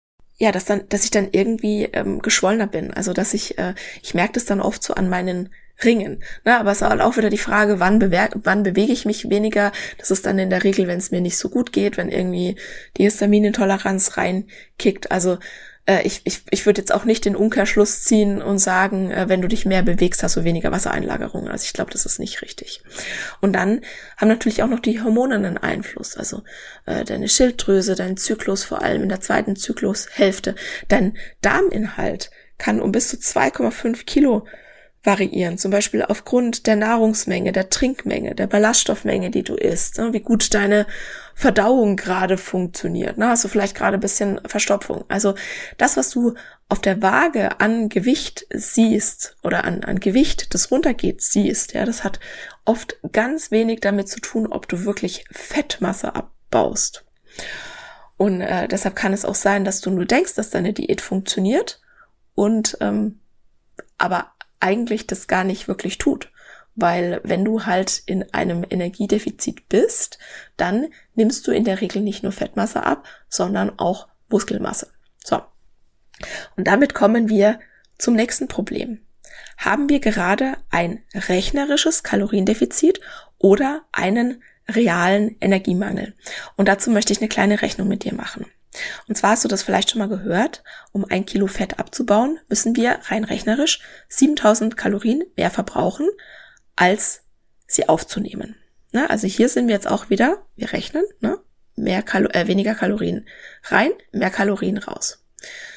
dass ich dann irgendwie geschwollener bin. Also dass ich merke das dann oft so an meinen ringen. Na, aber es ist halt auch wieder die Frage, wann bewege ich mich weniger. Das ist dann in der Regel, wenn es mir nicht so gut geht, wenn irgendwie die Histaminintoleranz reinkickt. Also ich würde jetzt auch nicht den Umkehrschluss ziehen und sagen, wenn du dich mehr bewegst, hast du weniger Wassereinlagerung. Also ich glaube, das ist nicht richtig. Und dann haben natürlich auch noch die Hormone einen Einfluss. Also deine Schilddrüse, dein Zyklus, vor allem in der zweiten Zyklushälfte. Dein Darminhalt kann um bis zu 2,5 Kilo variieren, zum Beispiel aufgrund der Nahrungsmenge, der Trinkmenge, der Ballaststoffmenge, die du isst, wie gut deine Verdauung gerade funktioniert. Hast du vielleicht gerade ein bisschen Verstopfung? Also das, was du auf der Waage an Gewicht siehst oder an Gewicht, das runtergeht, siehst, ja, das hat oft ganz wenig damit zu tun, ob du wirklich Fettmasse abbaust. Und deshalb kann es auch sein, dass du nur denkst, dass deine Diät funktioniert und aber eigentlich das gar nicht wirklich tut. Weil wenn du halt in einem Energiedefizit bist, dann nimmst du in der Regel nicht nur Fettmasse ab, sondern auch Muskelmasse. So. Und damit kommen wir zum nächsten Problem. Haben wir gerade ein rechnerisches Kaloriendefizit oder einen realen Energiemangel? Und dazu möchte ich eine kleine Rechnung mit dir machen. Und zwar hast du das vielleicht schon mal gehört, um 1 Kilo Fett abzubauen, müssen wir rein rechnerisch 7000 Kalorien mehr verbrauchen, als sie aufzunehmen. Also hier sind wir jetzt auch wieder, wir rechnen, weniger Kalorien rein, mehr Kalorien raus.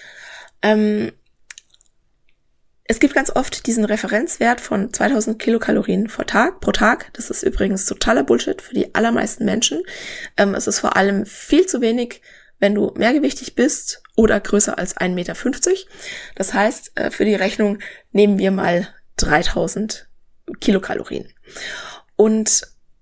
Es gibt ganz oft diesen Referenzwert von 2000 Kilokalorien pro Tag. Das ist übrigens totaler Bullshit für die allermeisten Menschen. Es ist vor allem viel zu wenig, wenn du mehrgewichtig bist oder größer als 1,50 Meter. Das heißt, für die Rechnung nehmen wir mal 3000 Kilokalorien. Und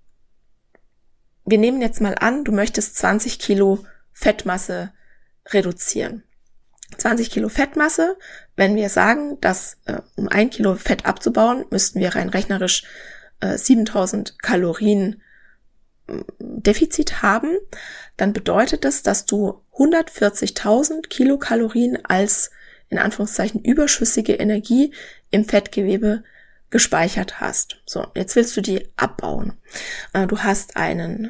wir nehmen jetzt mal an, du möchtest 20 Kilo Fettmasse reduzieren. 20 Kilo Fettmasse, wenn wir sagen, dass um 1 Kilo Fett abzubauen, müssten wir rein rechnerisch 7000 Kalorien Defizit haben, dann bedeutet das, dass du 140.000 Kilokalorien als in Anführungszeichen überschüssige Energie im Fettgewebe gespeichert hast. So, jetzt willst du die abbauen. Du hast einen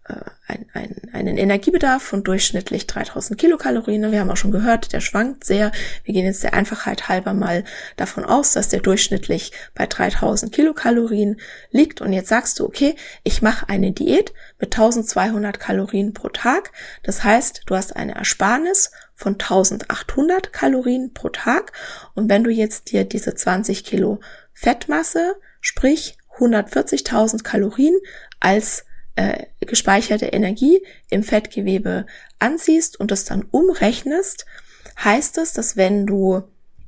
Energiebedarf von durchschnittlich 3000 Kilokalorien. Wir haben auch schon gehört, der schwankt sehr. Wir gehen jetzt der Einfachheit halber mal davon aus, dass der durchschnittlich bei 3000 Kilokalorien liegt. Und jetzt sagst du, okay, ich mache eine Diät mit 1200 Kalorien pro Tag. Das heißt, du hast eine Ersparnis von 1800 Kalorien pro Tag. Und wenn du jetzt dir diese 20 Kilo Fettmasse, sprich 140.000 Kalorien als gespeicherte Energie im Fettgewebe ansiehst und das dann umrechnest, heißt es, dass wenn du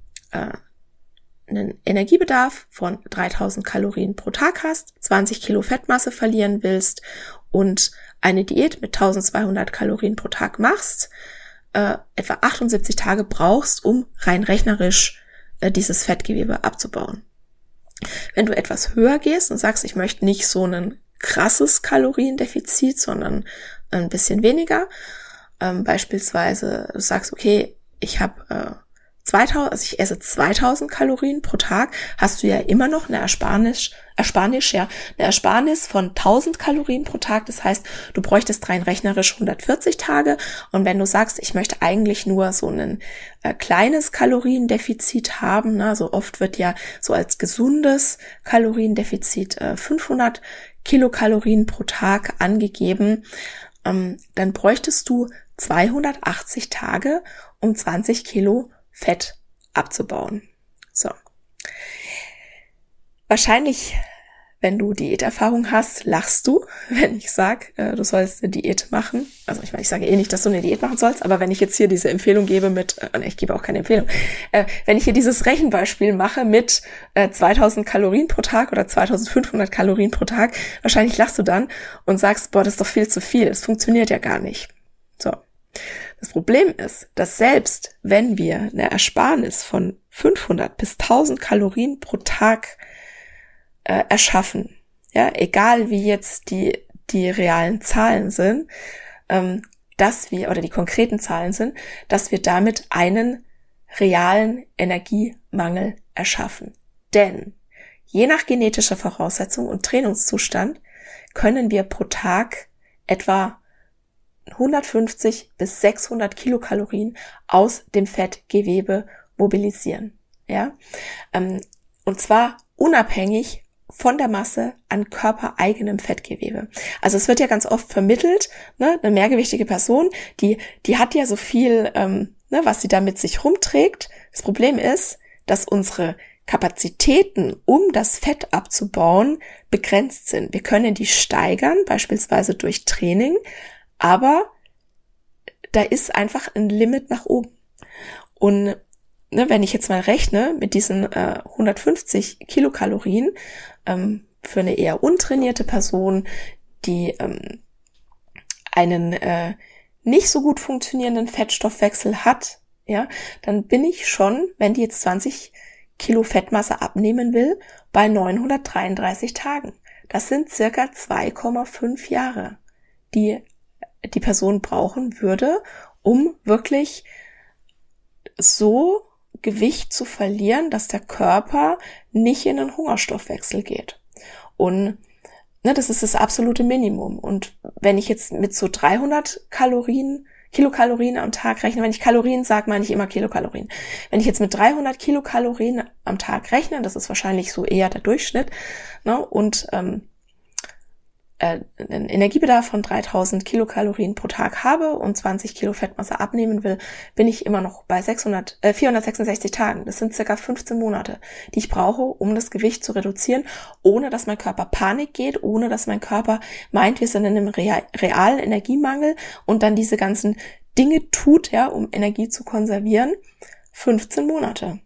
einen Energiebedarf von 3000 Kalorien pro Tag hast, 20 Kilo Fettmasse verlieren willst und eine Diät mit 1200 Kalorien pro Tag machst, etwa 78 Tage brauchst, um rein rechnerisch dieses Fettgewebe abzubauen. Wenn du etwas höher gehst und sagst, ich möchte nicht so einen krasses Kaloriendefizit, sondern ein bisschen weniger. Beispielsweise, du sagst, okay, ich habe ich esse 2000 Kalorien pro Tag, hast du ja immer noch eine Ersparnis von 1000 Kalorien pro Tag. Das heißt, du bräuchtest rein rechnerisch 140 Tage. Und wenn du sagst, ich möchte eigentlich nur so ein kleines Kaloriendefizit haben, so oft wird ja so als gesundes Kaloriendefizit 500 Kilokalorien pro Tag angegeben, dann bräuchtest du 280 Tage, um 20 Kilo Fett abzubauen. So. Wahrscheinlich, wenn du Diäterfahrung hast, lachst du, wenn ich sage, du sollst eine Diät machen. Also ich meine, ich sage eh nicht, dass du eine Diät machen sollst, aber wenn ich jetzt hier diese Empfehlung gebe ich gebe auch keine Empfehlung, wenn ich hier dieses Rechenbeispiel mache mit 2000 Kalorien pro Tag oder 2500 Kalorien pro Tag, wahrscheinlich lachst du dann und sagst, boah, das ist doch viel zu viel, das funktioniert ja gar nicht. So. Das Problem ist, dass selbst wenn wir eine Ersparnis von 500 bis 1000 Kalorien pro Tag erschaffen, ja, egal wie jetzt die realen Zahlen sind, oder die konkreten Zahlen sind, dass wir damit einen realen Energiemangel erschaffen. Denn je nach genetischer Voraussetzung und Trainingszustand können wir pro Tag etwa 150 bis 600 Kilokalorien aus dem Fettgewebe mobilisieren. Ja, und zwar unabhängig von der Masse an körpereigenem Fettgewebe. Also es wird ja ganz oft vermittelt, ne, eine mehrgewichtige Person, die hat ja so viel, was sie da mit sich rumträgt. Das Problem ist, dass unsere Kapazitäten, um das Fett abzubauen, begrenzt sind. Wir können die steigern, beispielsweise durch Training, aber da ist einfach ein Limit nach oben. Und wenn ich jetzt mal rechne mit diesen 150 Kilokalorien für eine eher untrainierte Person, die einen nicht so gut funktionierenden Fettstoffwechsel hat, ja, dann bin ich schon, wenn die jetzt 20 Kilo Fettmasse abnehmen will, bei 933 Tagen. Das sind circa 2,5 Jahre, die die Person brauchen würde, um wirklich so Gewicht zu verlieren, dass der Körper nicht in den Hungerstoffwechsel geht. Und das ist das absolute Minimum. Und wenn ich jetzt mit so 300 Kilokalorien am Tag rechne, wenn ich Kalorien sage, meine ich immer Kilokalorien. Wenn ich jetzt mit 300 Kilokalorien am Tag rechne, das ist wahrscheinlich so eher der Durchschnitt, und einen Energiebedarf von 3000 Kilokalorien pro Tag habe und 20 Kilo Fettmasse abnehmen will, bin ich immer noch bei 466 Tagen. Das sind circa 15 Monate, die ich brauche, um das Gewicht zu reduzieren, ohne dass mein Körper Panik geht, ohne dass mein Körper meint, wir sind in einem realen Energiemangel und dann diese ganzen Dinge tut, ja, um Energie zu konservieren. 15 Monate.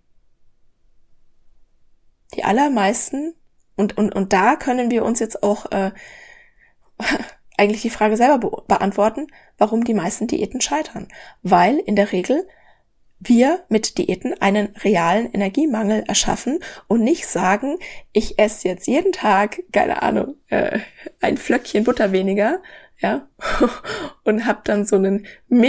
Die allermeisten, und da können wir uns jetzt auch eigentlich die Frage selber beantworten, warum die meisten Diäten scheitern. Weil in der Regel wir mit Diäten einen realen Energiemangel erschaffen und nicht sagen, ich esse jetzt jeden Tag, keine Ahnung, ein Flöckchen Butter weniger, ja, und habe dann so einen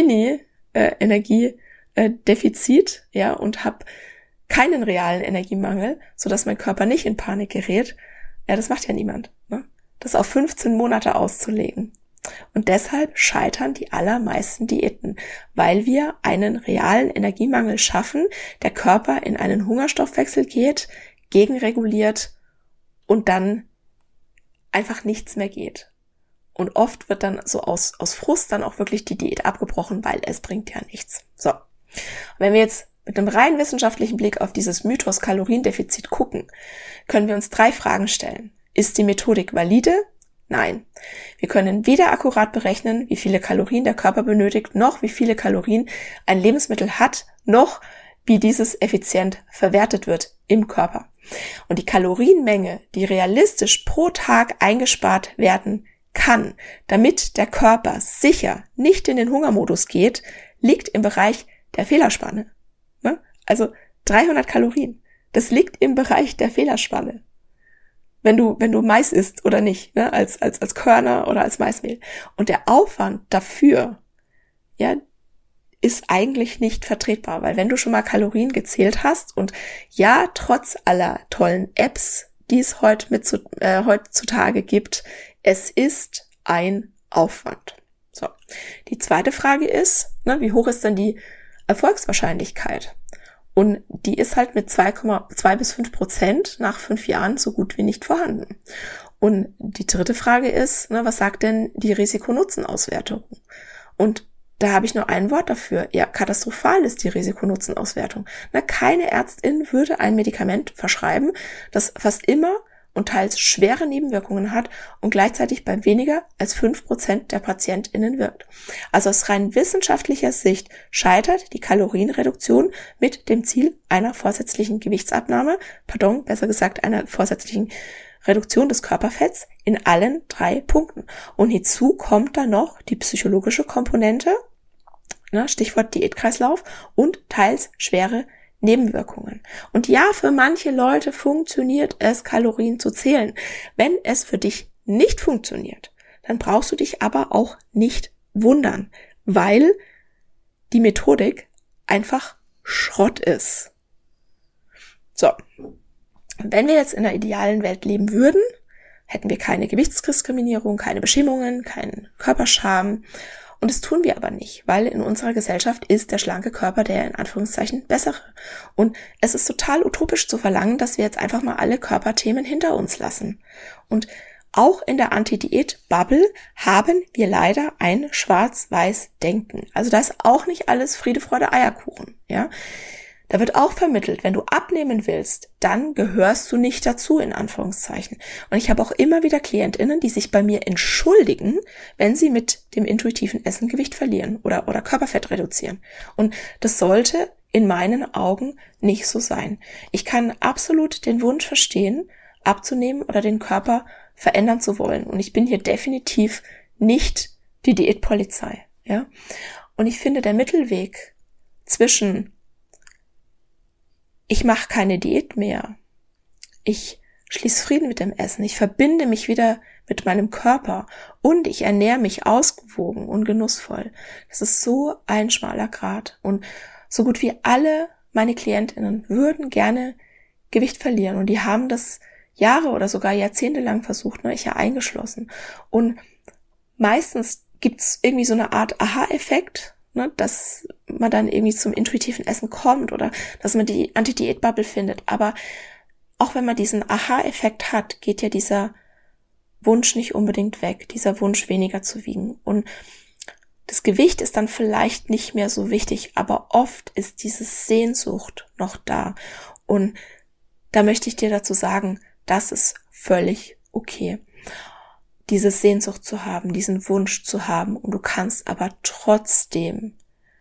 Mini-Energiedefizit, ja, und habe keinen realen Energiemangel, sodass mein Körper nicht in Panik gerät. Ja, das macht ja niemand, ne? Das auf 15 Monate auszulegen. Und deshalb scheitern die allermeisten Diäten, weil wir einen realen Energiemangel schaffen, der Körper in einen Hungerstoffwechsel geht, gegenreguliert und dann einfach nichts mehr geht. Und oft wird dann so aus Frust dann auch wirklich die Diät abgebrochen, weil es bringt ja nichts. So, wenn wir jetzt mit einem rein wissenschaftlichen Blick auf dieses Mythos Kaloriendefizit gucken, können wir uns 3 Fragen stellen. Ist die Methodik valide? Nein. Wir können weder akkurat berechnen, wie viele Kalorien der Körper benötigt, noch wie viele Kalorien ein Lebensmittel hat, noch wie dieses effizient verwertet wird im Körper. Und die Kalorienmenge, die realistisch pro Tag eingespart werden kann, damit der Körper sicher nicht in den Hungermodus geht, liegt im Bereich der Fehlerspanne. Also 300 Kalorien. Das liegt im Bereich der Fehlerspanne. Wenn du Mais isst oder nicht, ne, als Körner oder als Maismehl. Und der Aufwand dafür, ja, ist eigentlich nicht vertretbar, weil wenn du schon mal Kalorien gezählt hast und ja, trotz aller tollen Apps, die es heutzutage gibt, es ist ein Aufwand. So. Die zweite Frage ist, wie hoch ist denn die Erfolgswahrscheinlichkeit? Und die ist halt mit 2,2 bis 5% nach 5 Jahren so gut wie nicht vorhanden. Und die dritte Frage ist, was sagt denn die Risiko-Nutzen-Auswertung? Und da habe ich nur ein Wort dafür. Ja, katastrophal ist die Risiko-Nutzen-Auswertung. Keine Ärztin würde ein Medikament verschreiben, das fast immer und teils schwere Nebenwirkungen hat und gleichzeitig bei weniger als 5% der PatientInnen wirkt. Also aus rein wissenschaftlicher Sicht scheitert die Kalorienreduktion mit dem Ziel einer vorsätzlichen Gewichtsabnahme, besser gesagt einer vorsätzlichen Reduktion des Körperfetts in allen 3 Punkten. Und hinzu kommt dann noch die psychologische Komponente, Stichwort Diätkreislauf und teils schwere Nebenwirkungen. Und ja, für manche Leute funktioniert es, Kalorien zu zählen. Wenn es für dich nicht funktioniert, dann brauchst du dich aber auch nicht wundern, weil die Methodik einfach Schrott ist. So, Wenn wir jetzt in der idealen Welt leben würden, hätten wir keine Gewichtsdiskriminierung, keine Bestimmungen, keinen Körperscham. Und das tun wir aber nicht, weil in unserer Gesellschaft ist der schlanke Körper der in Anführungszeichen bessere. Und es ist total utopisch zu verlangen, dass wir jetzt einfach mal alle Körperthemen hinter uns lassen. Und auch in der Anti-Diät-Bubble haben wir leider ein Schwarz-Weiß-Denken. Also da ist auch nicht alles Friede, Freude, Eierkuchen, ja. Da wird auch vermittelt, wenn du abnehmen willst, dann gehörst du nicht dazu, in Anführungszeichen. Und ich habe auch immer wieder KlientInnen, die sich bei mir entschuldigen, wenn sie mit dem intuitiven Essen Gewicht verlieren oder Körperfett reduzieren. Und das sollte in meinen Augen nicht so sein. Ich kann absolut den Wunsch verstehen, abzunehmen oder den Körper verändern zu wollen. Und ich bin hier definitiv nicht die Diätpolizei, ja. Und ich finde, der Mittelweg zwischen ich mache keine Diät mehr, ich schließe Frieden mit dem Essen, ich verbinde mich wieder mit meinem Körper und ich ernähre mich ausgewogen und genussvoll. Das ist so ein schmaler Grat. Und so gut wie alle meine KlientInnen würden gerne Gewicht verlieren und die haben das Jahre oder sogar Jahrzehnte lang versucht, ich ja eingeschlossen. Und meistens gibt's irgendwie so eine Art Aha-Effekt, dass man dann irgendwie zum intuitiven Essen kommt oder dass man die Anti-Diät-Bubble findet. Aber auch wenn man diesen Aha-Effekt hat, geht ja dieser Wunsch nicht unbedingt weg, dieser Wunsch weniger zu wiegen. Und das Gewicht ist dann vielleicht nicht mehr so wichtig, aber oft ist diese Sehnsucht noch da. Und da möchte ich dir dazu sagen, das ist völlig okay. Diese Sehnsucht zu haben, diesen Wunsch zu haben und du kannst aber trotzdem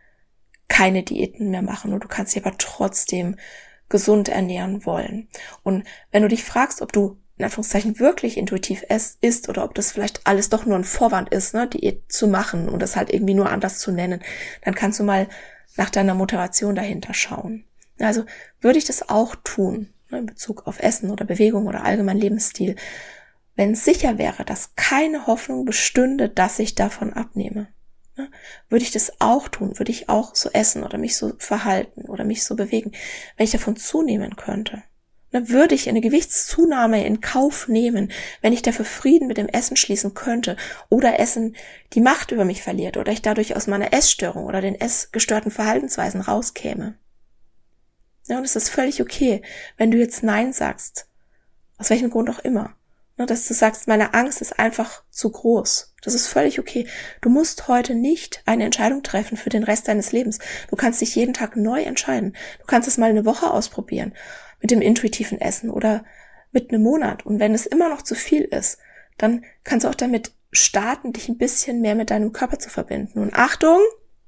keine Diäten mehr machen und du kannst dich aber trotzdem gesund ernähren wollen. Und wenn du dich fragst, ob du in Anführungszeichen wirklich intuitiv isst oder ob das vielleicht alles doch nur ein Vorwand ist, Diät zu machen und das halt irgendwie nur anders zu nennen, dann kannst du mal nach deiner Motivation dahinter schauen. Also würde ich das auch tun, in Bezug auf Essen oder Bewegung oder allgemein Lebensstil, wenn es sicher wäre, dass keine Hoffnung bestünde, dass ich davon abnehme, würde ich das auch tun, würde ich auch so essen oder mich so verhalten oder mich so bewegen, wenn ich davon zunehmen könnte. Würde ich eine Gewichtszunahme in Kauf nehmen, wenn ich dafür Frieden mit dem Essen schließen könnte oder Essen die Macht über mich verliert oder ich dadurch aus meiner Essstörung oder den essgestörten Verhaltensweisen rauskäme. Ja, und es ist völlig okay, wenn du jetzt Nein sagst, aus welchem Grund auch immer. Dass du sagst, meine Angst ist einfach zu groß. Das ist völlig okay. Du musst heute nicht eine Entscheidung treffen für den Rest deines Lebens. Du kannst dich jeden Tag neu entscheiden. Du kannst es mal eine Woche ausprobieren mit dem intuitiven Essen oder mit einem Monat. Und wenn es immer noch zu viel ist, dann kannst du auch damit starten, dich ein bisschen mehr mit deinem Körper zu verbinden. Und Achtung,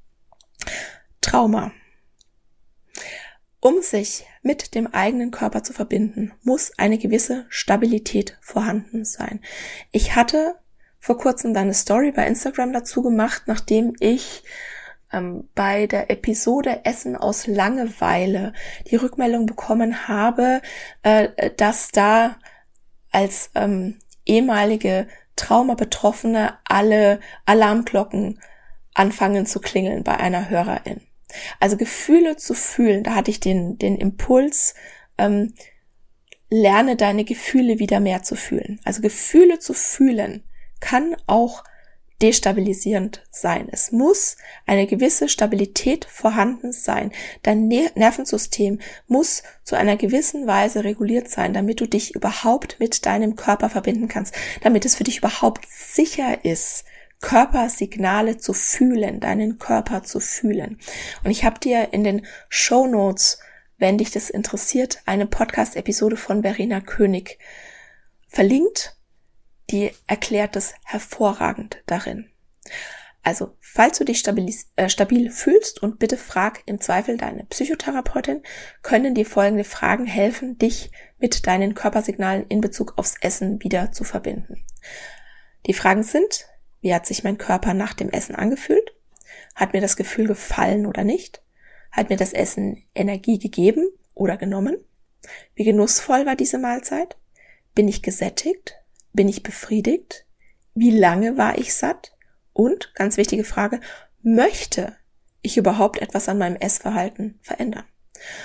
Trauma. Um sich mit dem eigenen Körper zu verbinden, muss eine gewisse Stabilität vorhanden sein. Ich hatte vor kurzem eine Story bei Instagram dazu gemacht, nachdem ich bei der Episode Essen aus Langeweile die Rückmeldung bekommen habe, dass da als ehemalige Traumabetroffene alle Alarmglocken anfangen zu klingeln bei einer Hörerin. Also Gefühle zu fühlen, da hatte ich den Impuls, lerne deine Gefühle wieder mehr zu fühlen. Also Gefühle zu fühlen kann auch destabilisierend sein. Es muss eine gewisse Stabilität vorhanden sein. Dein Nervensystem muss zu einer gewissen Weise reguliert sein, damit du dich überhaupt mit deinem Körper verbinden kannst, damit es für dich überhaupt sicher ist, Körpersignale zu fühlen, deinen Körper zu fühlen. Und ich habe dir in den Shownotes, wenn dich das interessiert, eine Podcast-Episode von Verena König verlinkt, die erklärt es hervorragend darin. Also, falls du dich stabil fühlst und bitte frag im Zweifel deine Psychotherapeutin, können dir folgende Fragen helfen, dich mit deinen Körpersignalen in Bezug aufs Essen wieder zu verbinden. Die Fragen sind: Wie hat sich mein Körper nach dem Essen angefühlt? Hat mir das Gefühl gefallen oder nicht? Hat mir das Essen Energie gegeben oder genommen? Wie genussvoll war diese Mahlzeit? Bin ich gesättigt? Bin ich befriedigt? Wie lange war ich satt? Und, ganz wichtige Frage, möchte ich überhaupt etwas an meinem Essverhalten verändern?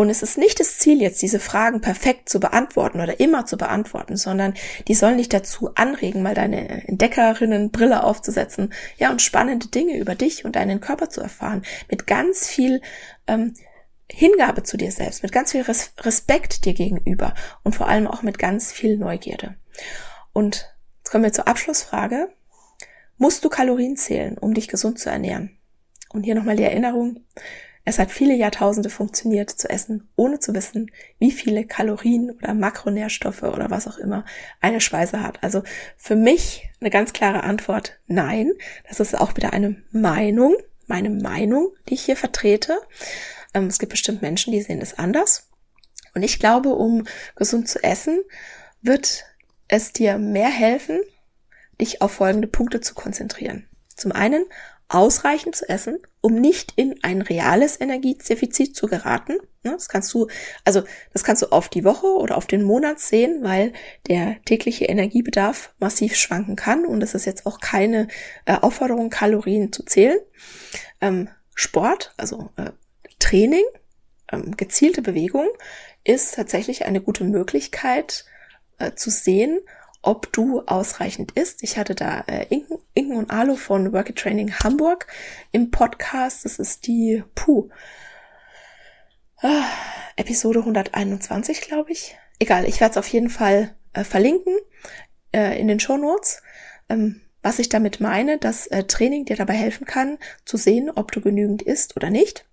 Und es ist nicht das Ziel, jetzt diese Fragen perfekt zu beantworten oder immer zu beantworten, sondern die sollen dich dazu anregen, mal deine Entdeckerinnenbrille aufzusetzen, ja, und spannende Dinge über dich und deinen Körper zu erfahren, mit ganz viel Hingabe zu dir selbst, mit ganz viel Respekt dir gegenüber und vor allem auch mit ganz viel Neugierde. Und jetzt kommen wir zur Abschlussfrage. Musst du Kalorien zählen, um dich gesund zu ernähren? Und hier nochmal die Erinnerung. Es hat viele Jahrtausende funktioniert, zu essen, ohne zu wissen, wie viele Kalorien oder Makronährstoffe oder was auch immer eine Speise hat. Also für mich eine ganz klare Antwort, nein. Das ist auch wieder eine Meinung, meine Meinung, die ich hier vertrete. Es gibt bestimmt Menschen, die sehen es anders. Und ich glaube, um gesund zu essen, wird es dir mehr helfen, dich auf folgende Punkte zu konzentrieren. Zum einen, ausreichend zu essen, um nicht in ein reales Energiedefizit zu geraten. Das kannst du auf die Woche oder auf den Monat sehen, weil der tägliche Energiebedarf massiv schwanken kann. Und es ist jetzt auch keine Aufforderung, Kalorien zu zählen. Sport, also Training, gezielte Bewegung ist tatsächlich eine gute Möglichkeit zu sehen, ob du ausreichend isst. Ich hatte da Inken und Alo von Work It Training Hamburg im Podcast. Das ist die Episode 121, glaube ich. Egal, ich werde es auf jeden Fall verlinken in den Shownotes. Was ich damit meine, dass Training dir dabei helfen kann, zu sehen, ob du genügend isst oder nicht.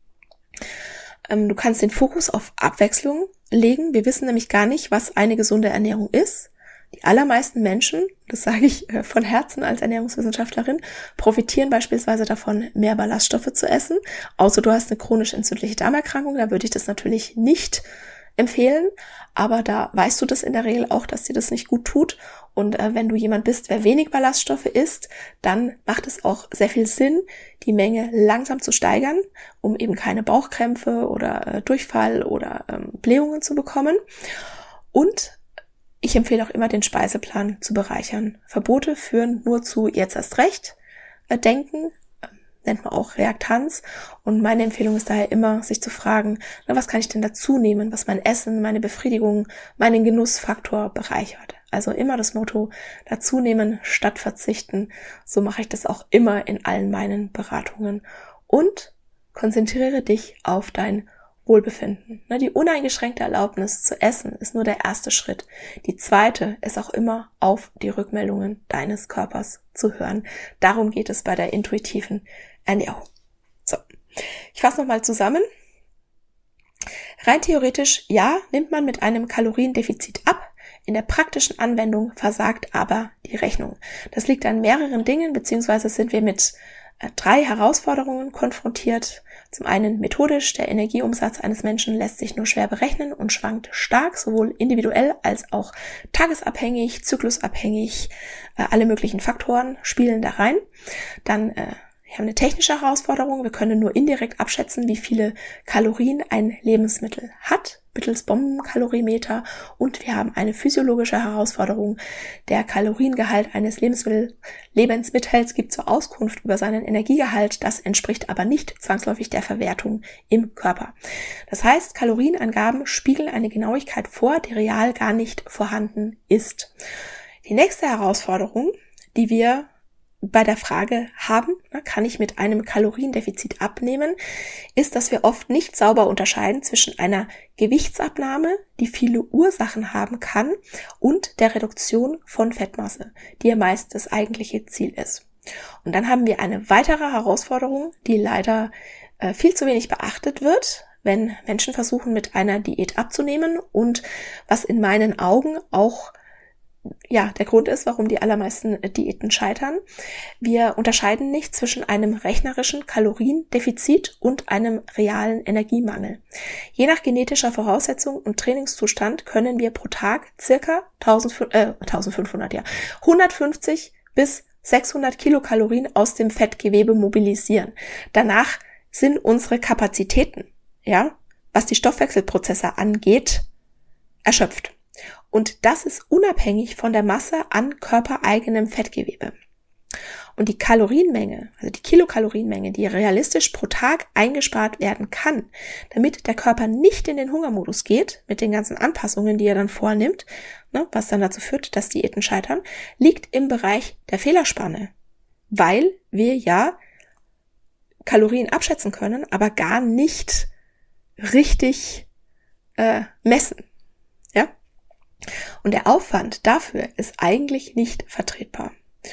Du kannst den Fokus auf Abwechslung legen. Wir wissen nämlich gar nicht, was eine gesunde Ernährung ist. Die allermeisten Menschen, das sage ich von Herzen als Ernährungswissenschaftlerin, profitieren beispielsweise davon, mehr Ballaststoffe zu essen. Außer du hast eine chronisch entzündliche Darmerkrankung, da würde ich das natürlich nicht empfehlen. Aber da weißt du das in der Regel auch, dass dir das nicht gut tut. Und wenn du jemand bist, der wenig Ballaststoffe isst, dann macht es auch sehr viel Sinn, die Menge langsam zu steigern, um eben keine Bauchkrämpfe oder Durchfall oder Blähungen zu bekommen. Und ich empfehle auch immer, den Speiseplan zu bereichern. Verbote führen nur zu jetzt erst recht denken, nennt man auch Reaktanz. Und meine Empfehlung ist daher immer, sich zu fragen, was kann ich denn dazu nehmen, was mein Essen, meine Befriedigung, meinen Genussfaktor bereichert. Also immer das Motto, dazu nehmen statt verzichten. So mache ich das auch immer in allen meinen Beratungen. Und konzentriere dich auf dein Wohlbefinden. Die uneingeschränkte Erlaubnis zu essen ist nur der erste Schritt. Die zweite ist auch immer auf die Rückmeldungen deines Körpers zu hören. Darum geht es bei der intuitiven Ernährung. So, ich fasse nochmal zusammen. Rein theoretisch, ja, nimmt man mit einem Kaloriendefizit ab. In der praktischen Anwendung versagt aber die Rechnung. Das liegt an mehreren Dingen, beziehungsweise sind wir mit 3 Herausforderungen konfrontiert. Zum einen methodisch, der Energieumsatz eines Menschen lässt sich nur schwer berechnen und schwankt stark, sowohl individuell als auch tagesabhängig, zyklusabhängig. Alle möglichen Faktoren spielen da rein. Dann wir haben eine technische Herausforderung. Wir können nur indirekt abschätzen, wie viele Kalorien ein Lebensmittel hat, mittels Bombenkalorimeter. Und wir haben eine physiologische Herausforderung. Der Kaloriengehalt eines Lebensmittels gibt zur Auskunft über seinen Energiegehalt. Das entspricht aber nicht zwangsläufig der Verwertung im Körper. Das heißt, Kalorienangaben spiegeln eine Genauigkeit vor, die real gar nicht vorhanden ist. Die nächste Herausforderung, die wir bei der Frage haben, kann ich mit einem Kaloriendefizit abnehmen, ist, dass wir oft nicht sauber unterscheiden zwischen einer Gewichtsabnahme, die viele Ursachen haben kann, und der Reduktion von Fettmasse, die ja meist das eigentliche Ziel ist. Und dann haben wir eine weitere Herausforderung, die leider viel zu wenig beachtet wird, wenn Menschen versuchen, mit einer Diät abzunehmen und was in meinen Augen auch der Grund ist, warum die allermeisten Diäten scheitern. Wir unterscheiden nicht zwischen einem rechnerischen Kaloriendefizit und einem realen Energiemangel. Je nach genetischer Voraussetzung und Trainingszustand können wir pro Tag circa 150 bis 600 Kilokalorien aus dem Fettgewebe mobilisieren. Danach sind unsere Kapazitäten, was die Stoffwechselprozesse angeht, erschöpft. Und das ist unabhängig von der Masse an körpereigenem Fettgewebe. Und die Kalorienmenge, also die Kilokalorienmenge, die realistisch pro Tag eingespart werden kann, damit der Körper nicht in den Hungermodus geht, mit den ganzen Anpassungen, die er dann vornimmt, ne, was dann dazu führt, dass Diäten scheitern, liegt im Bereich der Fehlerspanne. Weil wir ja Kalorien abschätzen können, aber gar nicht richtig messen. Ja? Und der Aufwand dafür ist eigentlich nicht vertretbar.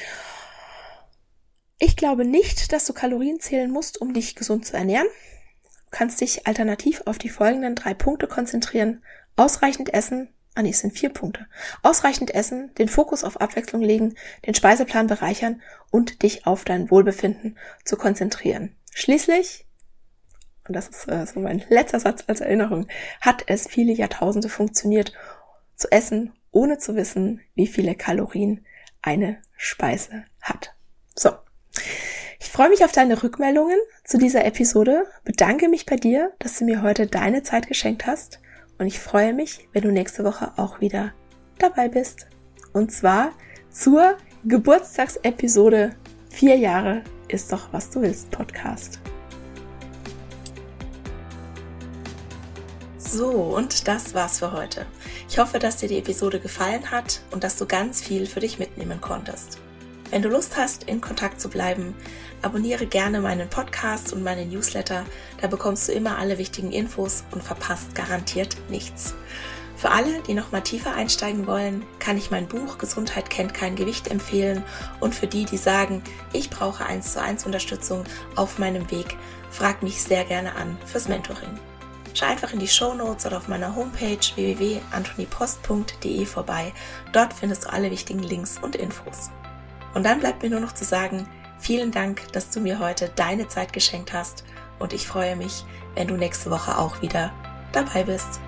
Ich glaube nicht, dass du Kalorien zählen musst, um dich gesund zu ernähren. Du kannst dich alternativ auf die folgenden 3 Punkte konzentrieren. Ausreichend essen, es sind 4 Punkte. Ausreichend essen, den Fokus auf Abwechslung legen, den Speiseplan bereichern und dich auf dein Wohlbefinden zu konzentrieren. Schließlich, und das ist so mein letzter Satz als Erinnerung, hat es viele Jahrtausende funktioniert, zu essen, ohne zu wissen, wie viele Kalorien eine Speise hat. So, ich freue mich auf deine Rückmeldungen zu dieser Episode, bedanke mich bei dir, dass du mir heute deine Zeit geschenkt hast und ich freue mich, wenn du nächste Woche auch wieder dabei bist. Und zwar zur Geburtstagsepisode 4 Jahre ist doch, was du willst, Podcast. So, und das war's für heute. Ich hoffe, dass dir die Episode gefallen hat und dass du ganz viel für dich mitnehmen konntest. Wenn du Lust hast, in Kontakt zu bleiben, abonniere gerne meinen Podcast und meinen Newsletter, da bekommst du immer alle wichtigen Infos und verpasst garantiert nichts. Für alle, die noch mal tiefer einsteigen wollen, kann ich mein Buch Gesundheit kennt kein Gewicht empfehlen und für die, die sagen, ich brauche 1:1 Unterstützung auf meinem Weg, frag mich sehr gerne an fürs Mentoring. Schau einfach in die Shownotes oder auf meiner Homepage www.antonipost.de vorbei. Dort findest du alle wichtigen Links und Infos. Und dann bleibt mir nur noch zu sagen, vielen Dank, dass du mir heute deine Zeit geschenkt hast und ich freue mich, wenn du nächste Woche auch wieder dabei bist.